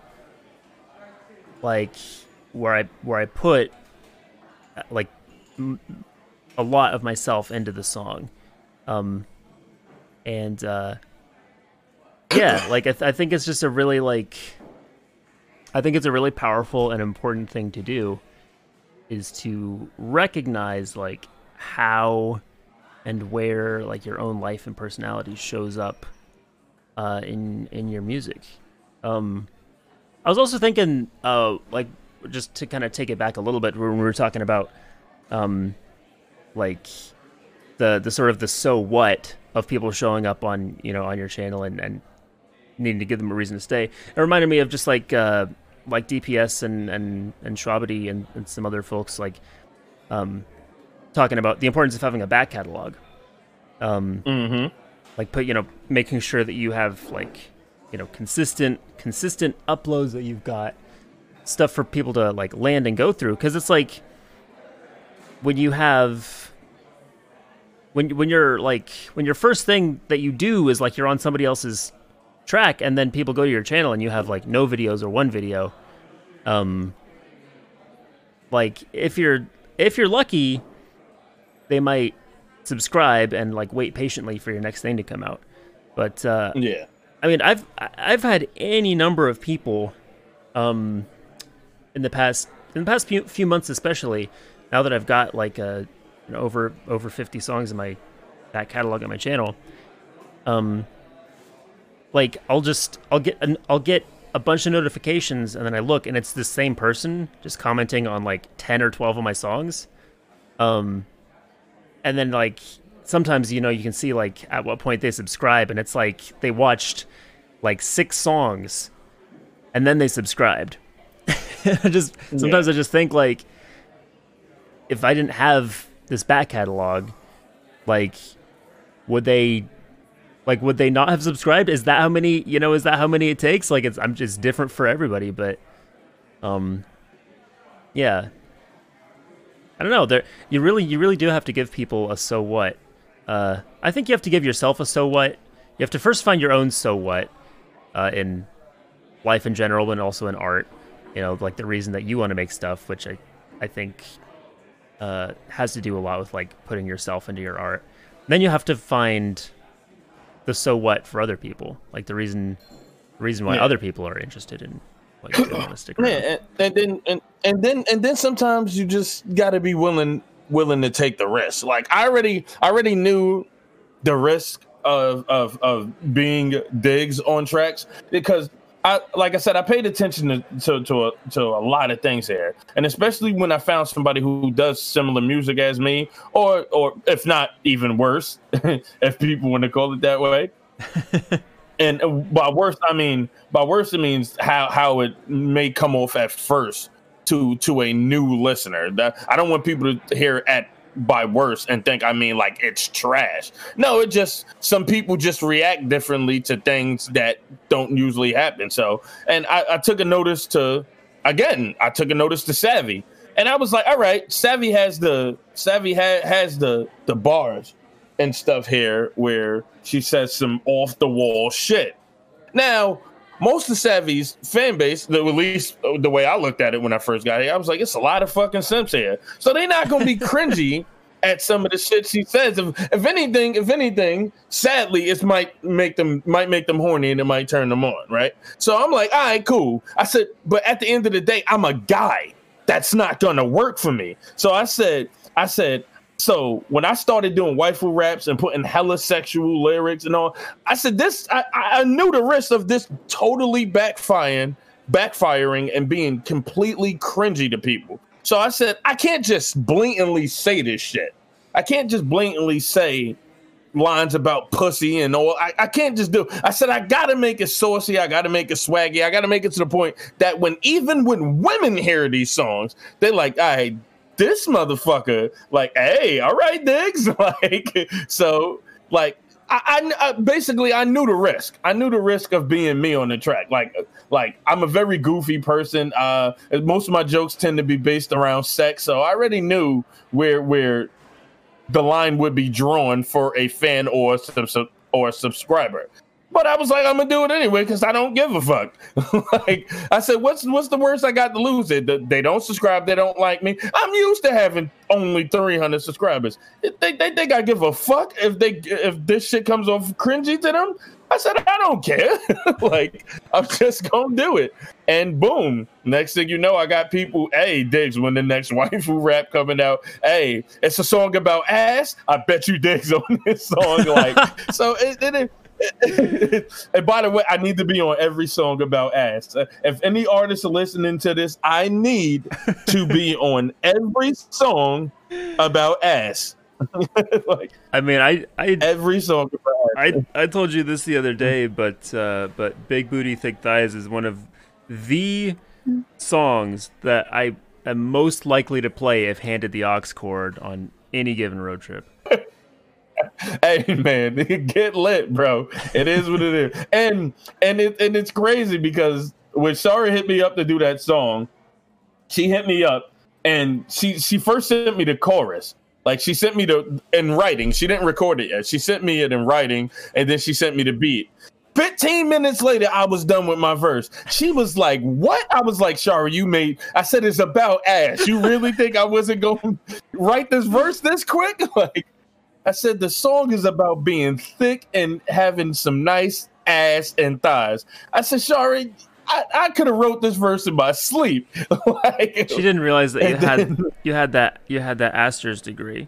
like where I where I put like m- a lot of myself into the song. Um and uh yeah, like I, th- I think it's just a really like I think it's a really powerful and important thing to do is to recognize like how and where like your own life and personality shows up uh, in in your music. Um, I was also thinking, uh, like, just to kind of take it back a little bit, when we were talking about, um, like, the the sort of the so what of people showing up on you know on your channel and, and needing to give them a reason to stay. It reminded me of just like uh, like D P S and and and Shwabadi and, and some other folks like. Um, talking about the importance of having a back catalog. Um, Mm-hmm. like put, you know, making sure that you have like, you know, consistent, consistent uploads that you've got stuff for people to like land and go through. Cause it's like when you have, when, when you're like, when your first thing that you do is like, you're on somebody else's track and then people go to your channel and you have like no videos or one video. Um, like if you're, if you're lucky, they might subscribe and like wait patiently for your next thing to come out. But uh, Yeah. I mean, I've I've had any number of people, um, in the past in the past few few months, especially now that I've got like a you know, over over fifty songs in my back catalog on my channel. Um, like I'll just I'll get an, I'll get a bunch of notifications and then I look and it's the same person just commenting on like ten or twelve of my songs. Um. And then, like, sometimes, you know, you can see, like, at what point they subscribe, and it's like they watched, like, six songs, and then they subscribed. just Sometimes yeah. I just think, like, if I didn't have this back catalog, like, would they, like, would they not have subscribed? Is that how many, you know, is that how many it takes? Like, it's I'm just different for everybody, but, um, yeah. I don't know. There, you really, you really do have to give people a so what. Uh, I think you have to give yourself a so what. You have to first find your own so what uh, in life in general, but also in art. You know, like the reason that you want to make stuff, which I, I think, uh, has to do a lot with like putting yourself into your art. Then you have to find the so what for other people, like the reason, the reason why yeah. other people are interested in. Like, they want to stick around. Yeah, and, and then and, and then and then sometimes you just got to be willing willing to take the risk. Like I already, I already knew the risk of of of being Diggs on tracks because I, like I said, I paid attention to to to a, to a lot of things here, and especially when I found somebody who does similar music as me, or or if not even worse, if people want to call it that way. And by worse, I mean by worse, it means how how it may come off at first to to a new listener. That I don't want people to hear at by worse and think I mean like it's trash. No, it just some people just react differently to things that don't usually happen. So, and I, I took a notice to again, I took a notice to Savvy, and I was like, all right, Savvy has the Savvy ha- has the the bars and stuff here where she says some off the wall shit. Now, most of Savvy's fan base, at least the way I looked at it when I first got here, I was like, it's a lot of fucking simps here. So they're not going to be cringy at some of the shit she says. If, if anything, if anything, sadly, it might make them might make them horny and it might turn them on, right? So I'm like, all right, cool. I said, but at the end of the day, I'm a guy. That's not going to work for me. So I said, I said, so when I started doing waifu raps and putting hella sexual lyrics and all, I said this, I, I knew the risk of this totally backfiring, backfiring and being completely cringy to people. So I said, I can't just blatantly say this shit. I can't just blatantly say lines about pussy and all. I, I can't just do, I said, I got to make it saucy. I got to make it swaggy. I got to make it to the point that when, even when women hear these songs, they're like, all right, this motherfucker, like, hey, all right, Diggs. Like, so, like, I, I, I basically I knew the risk. I knew the risk of being me on the track. Like, like I'm a very goofy person. Uh, most of my jokes tend to be based around sex, so I already knew where where the line would be drawn for a fan or a, or a subscriber. But I was like, I'm gonna do it anyway because I don't give a fuck. Like I said, what's what's the worst I got to lose? It they don't subscribe, they don't like me. I'm used to having only three hundred subscribers. They they think I give a fuck if they if this shit comes off cringy to them. I said I don't care. Like I'm just gonna do it. And boom, next thing you know, I got people. Hey, Diggs, when the next waifu rap coming out? Hey, it's a song about ass. I bet you Diggs on this song. Like so, it. it and by the way, I need to be on every song about ass. If any artists are listening to this, I need to be on every song about ass. Like, I mean, I, I every song about ass. I I told you this the other day, but uh, but Big Booty Thick Thighs is one of the songs that I am most likely to play if handed the aux cord on any given road trip. Hey man, get lit, bro. It is what it is, and and it and it's crazy because when Shara hit me up to do that song, she hit me up and she she first sent me the chorus. Like she sent me the in writing. She didn't record it yet. She sent me it in writing, and then she sent me the beat. fifteen minutes later, I was done with my verse. She was like, what? I was like, Shara, you made... I said, it's about ass. You really think I wasn't going to write this verse this quick? Like, I said, the song is about being thick and having some nice ass and thighs. I said, Shara, I, I could have wrote this verse in my sleep. Like, she didn't realize that you then, had you had that you had that master's degree.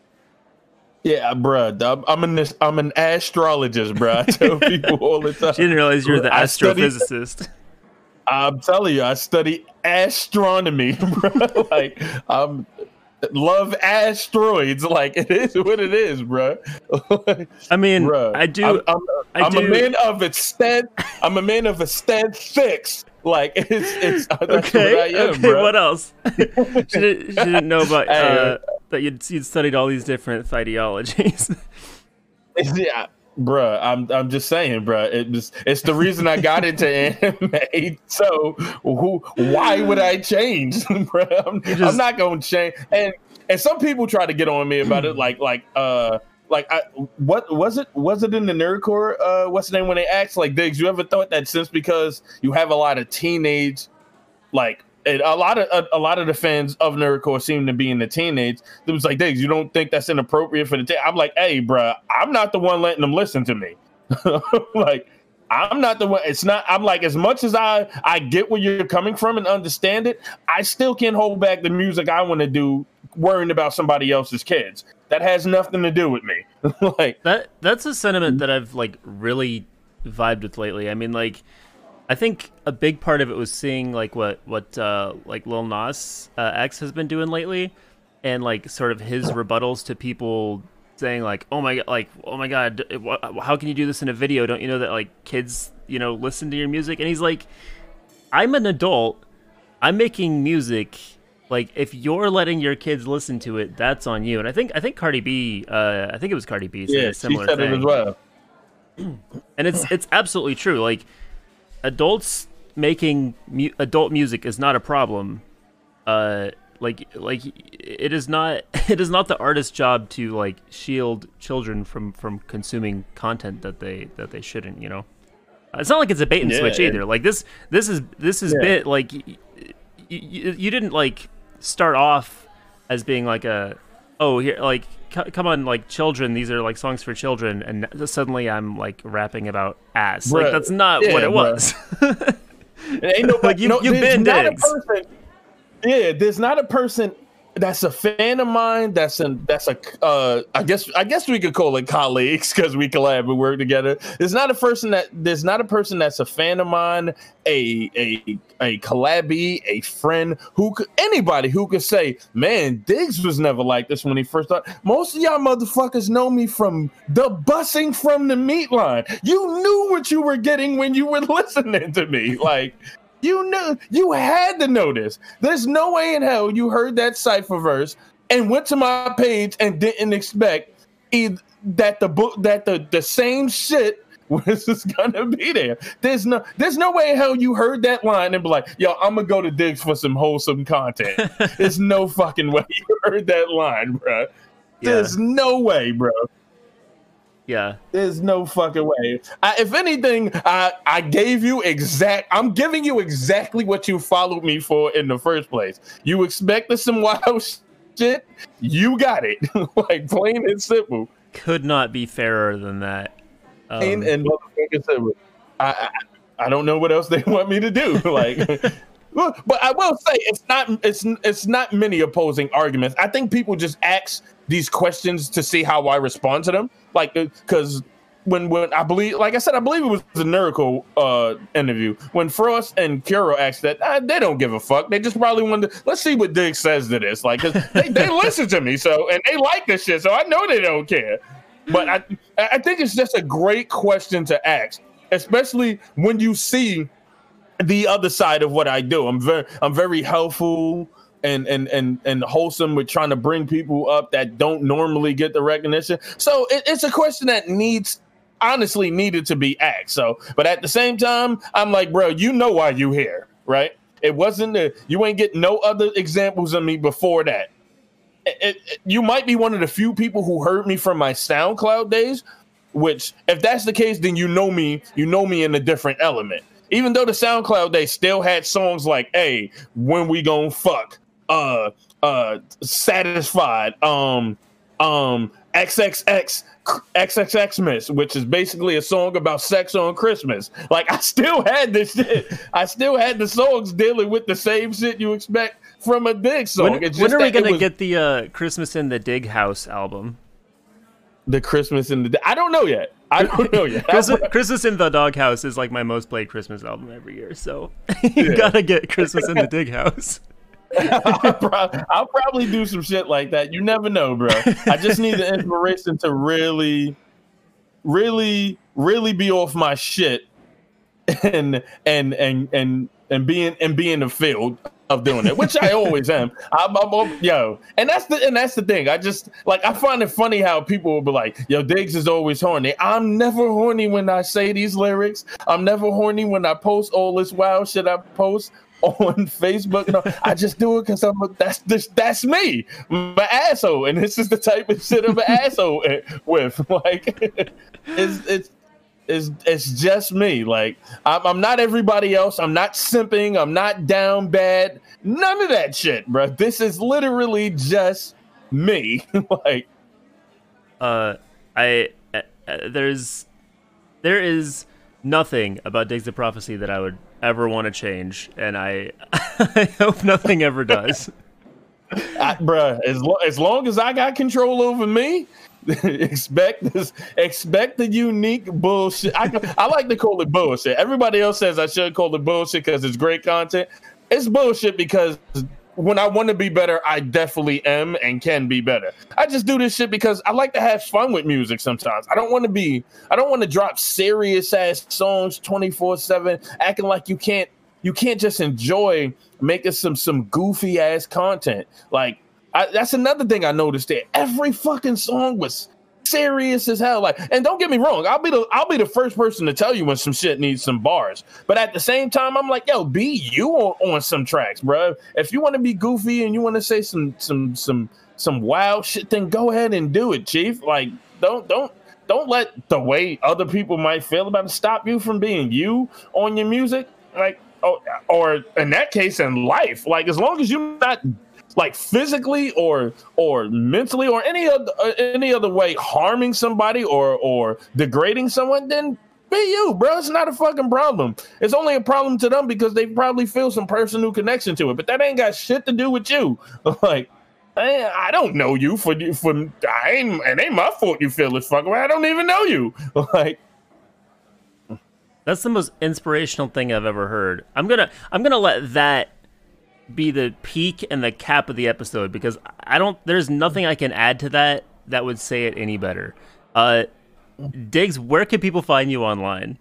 Yeah, bruh. I'm, I'm an I'm an astrologist, bruh. I tell people all the time. She didn't realize you were the I astrophysicist. Study, I'm telling you, I study astronomy, bruh. Like I'm love asteroids. Like it is what it is, bruh. I mean, bruh, I do. I'm, I'm, I I'm do. a man of extent. I'm a man of aesthetics. Like it's it's that's okay. what I am, okay. bruh. What else? she, didn't, she didn't know about Hey, uh, that you'd you'd studied all these different ideologies. Yeah, bruh. I'm I'm just saying, bruh. It was, it's the reason I got into anime. So who? Why would I change, bruh? I'm, just, I'm not gonna change. And and some people try to get on me about it, like like uh like I, what was it? Was it in the Nerdcore? Uh, what's the name when they asked like, Diggs, you ever thought that since because you have a lot of teenage, like. And a lot of a, a lot of the fans of Nerdcore seem to be in the teenage. It was like, Diggs, you don't think that's inappropriate for the teen? I'm like, hey, bruh, I'm not the one letting them listen to me. Like, I'm not the one. It's not. I'm like, as much as I I get where you're coming from and understand it, I still can't hold back the music I want to do, worrying about somebody else's kids. That has nothing to do with me. Like that. That's a sentiment that I've like really vibed with lately. I mean, like, I think a big part of it was seeing like what what uh, like Lil Nas uh, X has been doing lately, and like sort of his rebuttals to people saying like, oh my, like, oh my God, how can you do this in a video? Don't you know that like kids, you know, listen to your music? And he's like, I'm an adult. I'm making music. Like, if you're letting your kids listen to it, that's on you. And I think I think Cardi B, uh, I think it was Cardi B, said yeah, a similar she said thing. it as well. And it's it's absolutely true. Like, adults making mu- adult music is not a problem. Uh, like like it is not it is not the artist's job to like shield children from from consuming content that they that they shouldn't. You know, it's not like it's a bait and Yeah, switch either. and- Like this this is this is Yeah. bit like you, you, you didn't like start off as being like a oh here like c- come on like children, these are like songs for children, and suddenly I'm like rapping about ass. Like Bruh, that's not yeah, what it bruh. was. It ain't nobody, Like, you- no, you've there's been not a Diggs. person. Yeah, there's not a person that's a fan of mine. That's a that's a. Uh, I guess I guess we could call it colleagues because we collab and work together. There's not a person that there's not a person that's a fan of mine, a a a collabee, a friend who could anybody who could say, man, Diggs was never like this when he first started. Most of y'all motherfuckers know me from the bussing from the meat line. You knew what you were getting when you were listening to me, like. You knew, you had to know this. There's no way in hell you heard that cipher verse and went to my page and didn't expect either, that the book that the, the same shit was just gonna be there. There's no there's no way in hell you heard that line and be like, yo, I'm gonna go to Diggs for some wholesome content. There's no fucking way you heard that line, bro. There's no way, bro. Yeah. There's no fucking way. I, if anything, I, I gave you exact. I'm giving you exactly what you followed me for in the first place. You expected some wild shit. You got it. Like plain and simple. Could not be fairer than that. Um, Plain and motherfucking simple. I, I I don't know what else they want me to do. Like, well, but I will say it's not it's it's not many opposing arguments. I think people just ask these questions to see how I respond to them. Like, because when when I believe, like I said, I believe it was the Lyrical uh, interview when Frost and Kuro asked that. Uh, they don't give a fuck. They just probably wanted to, let's see what Diggs says to this. Like, 'cause they, they listen to me, so and they like this shit, so I know they don't care. But I I think it's just a great question to ask, especially when you see the other side of what I do. I'm very I'm very helpful and and and and wholesome with trying to bring people up that don't normally get the recognition. So it, it's a question that needs honestly needed to be asked. So, but at the same time, I'm like, bro, you know why you here, right? It wasn't the, you ain't get no other examples of me before that. It, it, you might be one of the few people who heard me from my SoundCloud days, which if that's the case, then you know me, you know me in a different element. Even though the SoundCloud they still had songs like, hey, when we gon' fuck, uh, uh, satisfied, um, um, X X X, X X X Miss, which is basically a song about sex on Christmas. Like, I still had this shit. I still had the songs dealing with the same shit you expect from a Diggs song. when, It's when just are we that it gonna was get the uh, Christmas in the Dig House album? the Christmas in the, I don't know yet. I don't know yet. Christmas, Christmas in the Doghouse is like my most played Christmas album every year, so you Yeah. gotta get Christmas in the Dig House. I'll, pro- I'll probably do some shit like that. You never know, bro. I just need the inspiration to really, really, really be off my shit and and and and and being and be in the field of doing it, which I always am. I'm, I'm, I'm- yo, and that's the and that's the thing. I just like I find it funny how people will be like, "Yo, Diggs is always horny." I'm never horny when I say these lyrics. I'm never horny when I post all this wild shit I post on Facebook. No, I just do it because I'm a, that's this that's me, my asshole, and this is the type of shit I'm an asshole with. Like, it's it's. It's, it's just me. Like, I'm, I'm not everybody else. I'm not simping. I'm not down bad. None of that shit, bro. This is literally just me. Like, Uh, I uh, uh, there's there is nothing about Diggs the Prophecy that I would ever want to change, and I, I hope nothing ever does. I, bruh, as, lo- as long as I got control over me, expect this, expect the unique bullshit. I, I like to call it bullshit. Everybody else says I should call it bullshit because it's great content. It's bullshit because when I want to be better, I definitely am and can be better. I just do this shit because I like to have fun with music sometimes. I don't want to be, I don't want to drop serious ass songs twenty-four seven, acting like you can't, you can't just enjoy making some, some goofy ass content. Like, I, that's another thing I noticed there. Every fucking song was serious as hell. Like, and don't get me wrong, I'll be the I'll be the first person to tell you when some shit needs some bars. But at the same time, I'm like, yo, be you on, on some tracks, bro. If you want to be goofy and you want to say some some some some wild shit, then go ahead and do it, Chief. Like, don't don't don't let the way other people might feel about it stop you from being you on your music. Like, oh, or in that case, in life, like as long as you're not like physically or or mentally or any other uh, any other way harming somebody or or degrading someone, then be you, bro. It's not a fucking problem. It's only a problem to them because they probably feel some personal connection to it, but that ain't got shit to do with you. Like, I, I don't know you for for I ain't it ain't my fault you feel this fucking way. I don't even know you. Like, that's the most inspirational thing I've ever heard. I'm gonna I'm gonna let that be the peak and the cap of the episode because I don't there's nothing I can add to that that would say it any better. Uh Diggs, where can people find you online?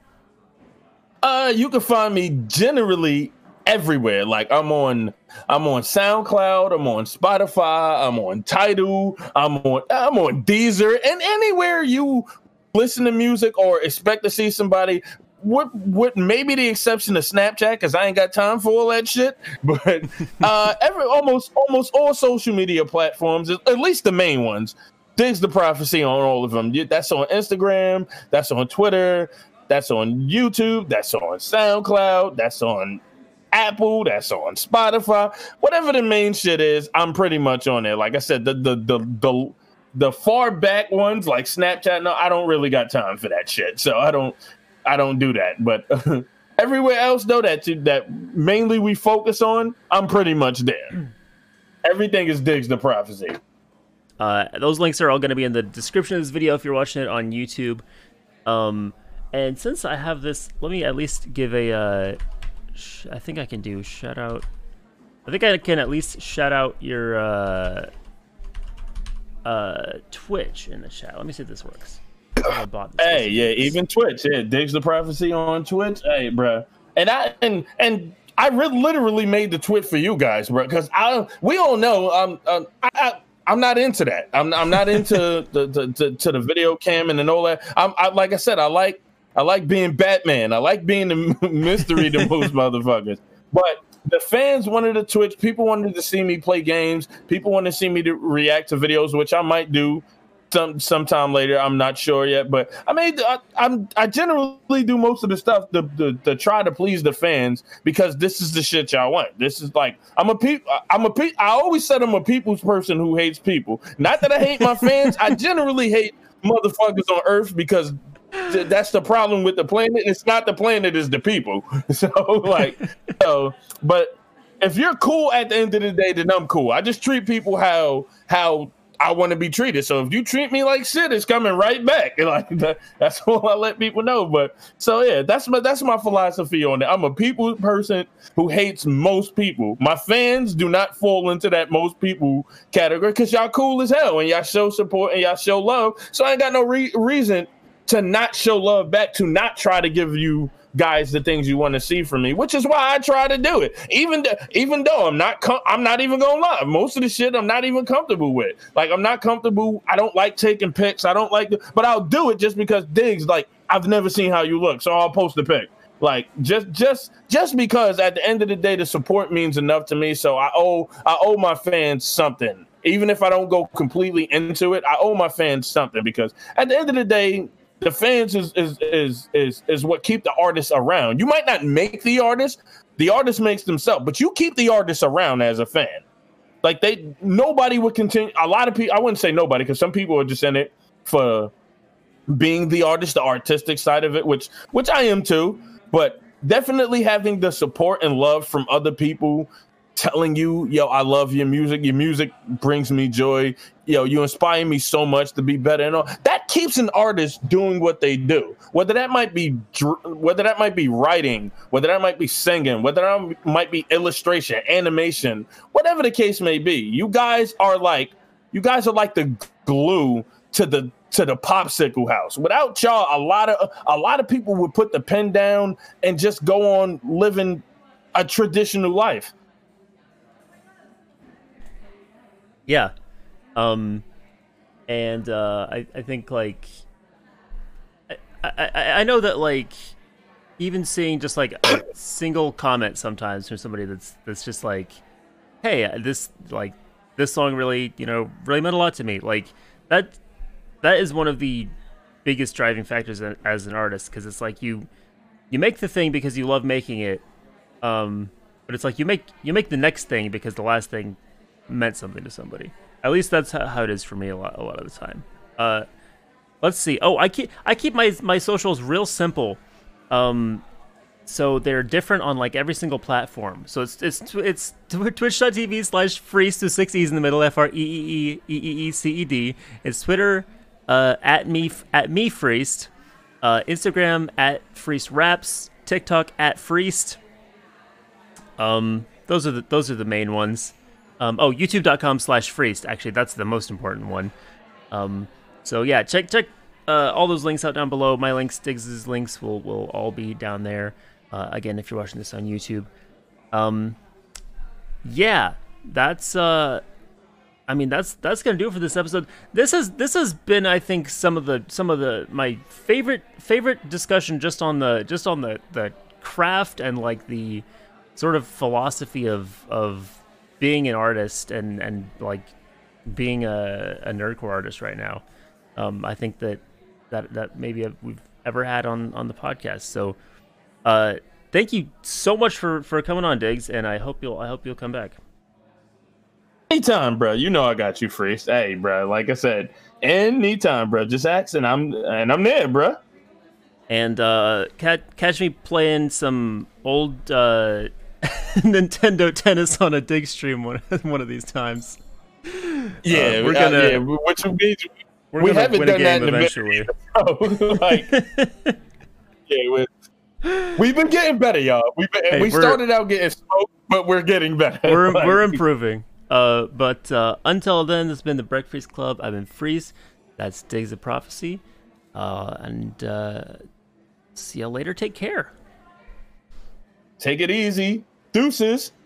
Uh you can find me generally everywhere. Like I'm on I'm on SoundCloud, I'm on Spotify, I'm on Tidal, I'm on I'm on Deezer, and anywhere you listen to music or expect to see somebody. What, what maybe the exception of Snapchat, because I ain't got time for all that shit. But uh, every almost almost all social media platforms, at least the main ones, Diggs the Prophecy on all of them. That's on Instagram, that's on Twitter, that's on YouTube, that's on SoundCloud, that's on Apple, that's on Spotify. Whatever the main shit is, I'm pretty much on there. Like I said, the the the the, the far back ones like Snapchat, no, I don't really got time for that shit. So I don't. I don't do that, but uh, everywhere else though that that mainly we focus on, I'm pretty much there. Everything is Diggs the Prophecy. Uh, those links are all going to be in the description of this video if you're watching it on YouTube. Um, and since I have this, let me at least give a. Uh, sh- I think I can do shout out. I think I can at least shout out your uh, uh, Twitch in the chat. Let me see if this works. I bought this Hey, yeah, even Twitch. Yeah, Diggs the Prophecy on Twitch. Hey, bro. And I and and I re- literally made the Twitch for you guys, bro, because I we all know um, um I, I I'm not into that. I'm I'm not into the, the, the to the video cam and all that. I'm I, like I said, I like I like being Batman. I like being the mystery to most motherfuckers. But the fans wanted to Twitch. People wanted to see me play games. People wanted to see me to react to videos, which I might do. Some sometime later, I'm not sure yet, but I mean, I, I'm I generally do most of the stuff to, to to try to please the fans because this is the shit y'all want. This is like I'm a pe- I'm a pe- I always said I'm a people's person who hates people. Not that I hate my fans. I generally hate motherfuckers on Earth because th- that's the problem with the planet. It's not the planet, it's the people. So like, so but if you're cool at the end of the day, then I'm cool. I just treat people how how. I want to be treated. So if you treat me like shit, it's coming right back. And like that, that's all I let people know. But so yeah, that's my that's my philosophy on it. I'm a people person who hates most people. My fans do not fall into that most people category because y'all cool as hell and y'all show support and y'all show love. So I ain't got no re- reason to not show love back, to not try to give you guys the things you want to see from me, which is why I try to do it. Even th- even though I'm not com- I'm not even gonna lie, most of the shit I'm not even comfortable with. Like I'm not comfortable. I don't like taking pics. I don't like, the- but I'll do it just because Diggs. Like I've never seen how you look, so I'll post a pic. Like just just just because at the end of the day, the support means enough to me. So I owe I owe my fans something. Even if I don't go completely into it, I owe my fans something because at the end of the day, the fans is is is is is what keep the artists around. You might not make the artist, the artist makes themselves, but you keep the artists around as a fan. Like they, nobody would continue. A lot of people, I wouldn't say nobody, because some people are just in it for being the artist, the artistic side of it, which which I am too, but definitely having the support and love from other people telling you, yo, I love your music. Your music brings me joy. Yo, you inspire me so much to be better. And all that keeps an artist doing what they do. Whether that might be, whether that might be writing, whether that might be singing, whether that might be illustration, animation, whatever the case may be. You guys are like, you guys are like the glue to the to the popsicle house. Without y'all, a lot of a lot of people would put the pen down and just go on living a traditional life. Yeah. Um, and uh, I, I think, like, I, I, I know that, like, even seeing just, like, a single comment sometimes from somebody that's that's just like, hey, this, like, this song really, you know, really meant a lot to me. Like, that that is one of the biggest driving factors as an artist, because it's like you you make the thing because you love making it, um, but it's like you make you make the next thing because the last thing meant something to somebody. At least that's how it is for me a lot a lot of the time. Uh, let's see. Oh, I keep I keep my my socials real simple. Um, so they're different on like every single platform. So it's it's it's twitch.tv slash freest with six E's in the middle, F R E E E E E E C E D. It's Twitter uh, at me at me freest, uh, Instagram at freest raps, TikTok at freest. Um, those are the those are the main ones. Um, oh, youtube.com slash freest. Actually, that's the most important one. Um, so yeah, check check uh, all those links out down below. My links, Diggs' links will will all be down there. Uh, again, if you're watching this on YouTube. Um, yeah, that's uh, I mean that's that's gonna do it for this episode. This has this has been, I think, some of the some of the my favorite favorite discussion just on the just on the the craft and like the sort of philosophy of of being an artist and, and like being a, a nerdcore artist right now. Um, I think that that, that maybe we've ever had on, on the podcast. So uh, thank you so much for, for coming on, Diggs, and I hope you'll I hope you'll come back. Anytime, bro. You know I got you, Freest. Hey, bro. Like I said, anytime, bro. Just ask, and I'm and I'm there, bro. And uh, catch catch me playing some old Uh, Nintendo Tennis on a Dig stream one one of these times. Yeah, uh, we're gonna. Uh, yeah, which means we're we gonna haven't win done a game that in eventually. Oh, like, yeah, we, we've been getting better, y'all. We've been, hey, we started out getting smoked, but we're getting better. We're like, we're improving. Uh, but uh, until then, this has been the Breakfast Club. I've been Freest. That's Diggs of Prophecy. Uh, and uh, see you later. Take care. Take it easy. Deuces.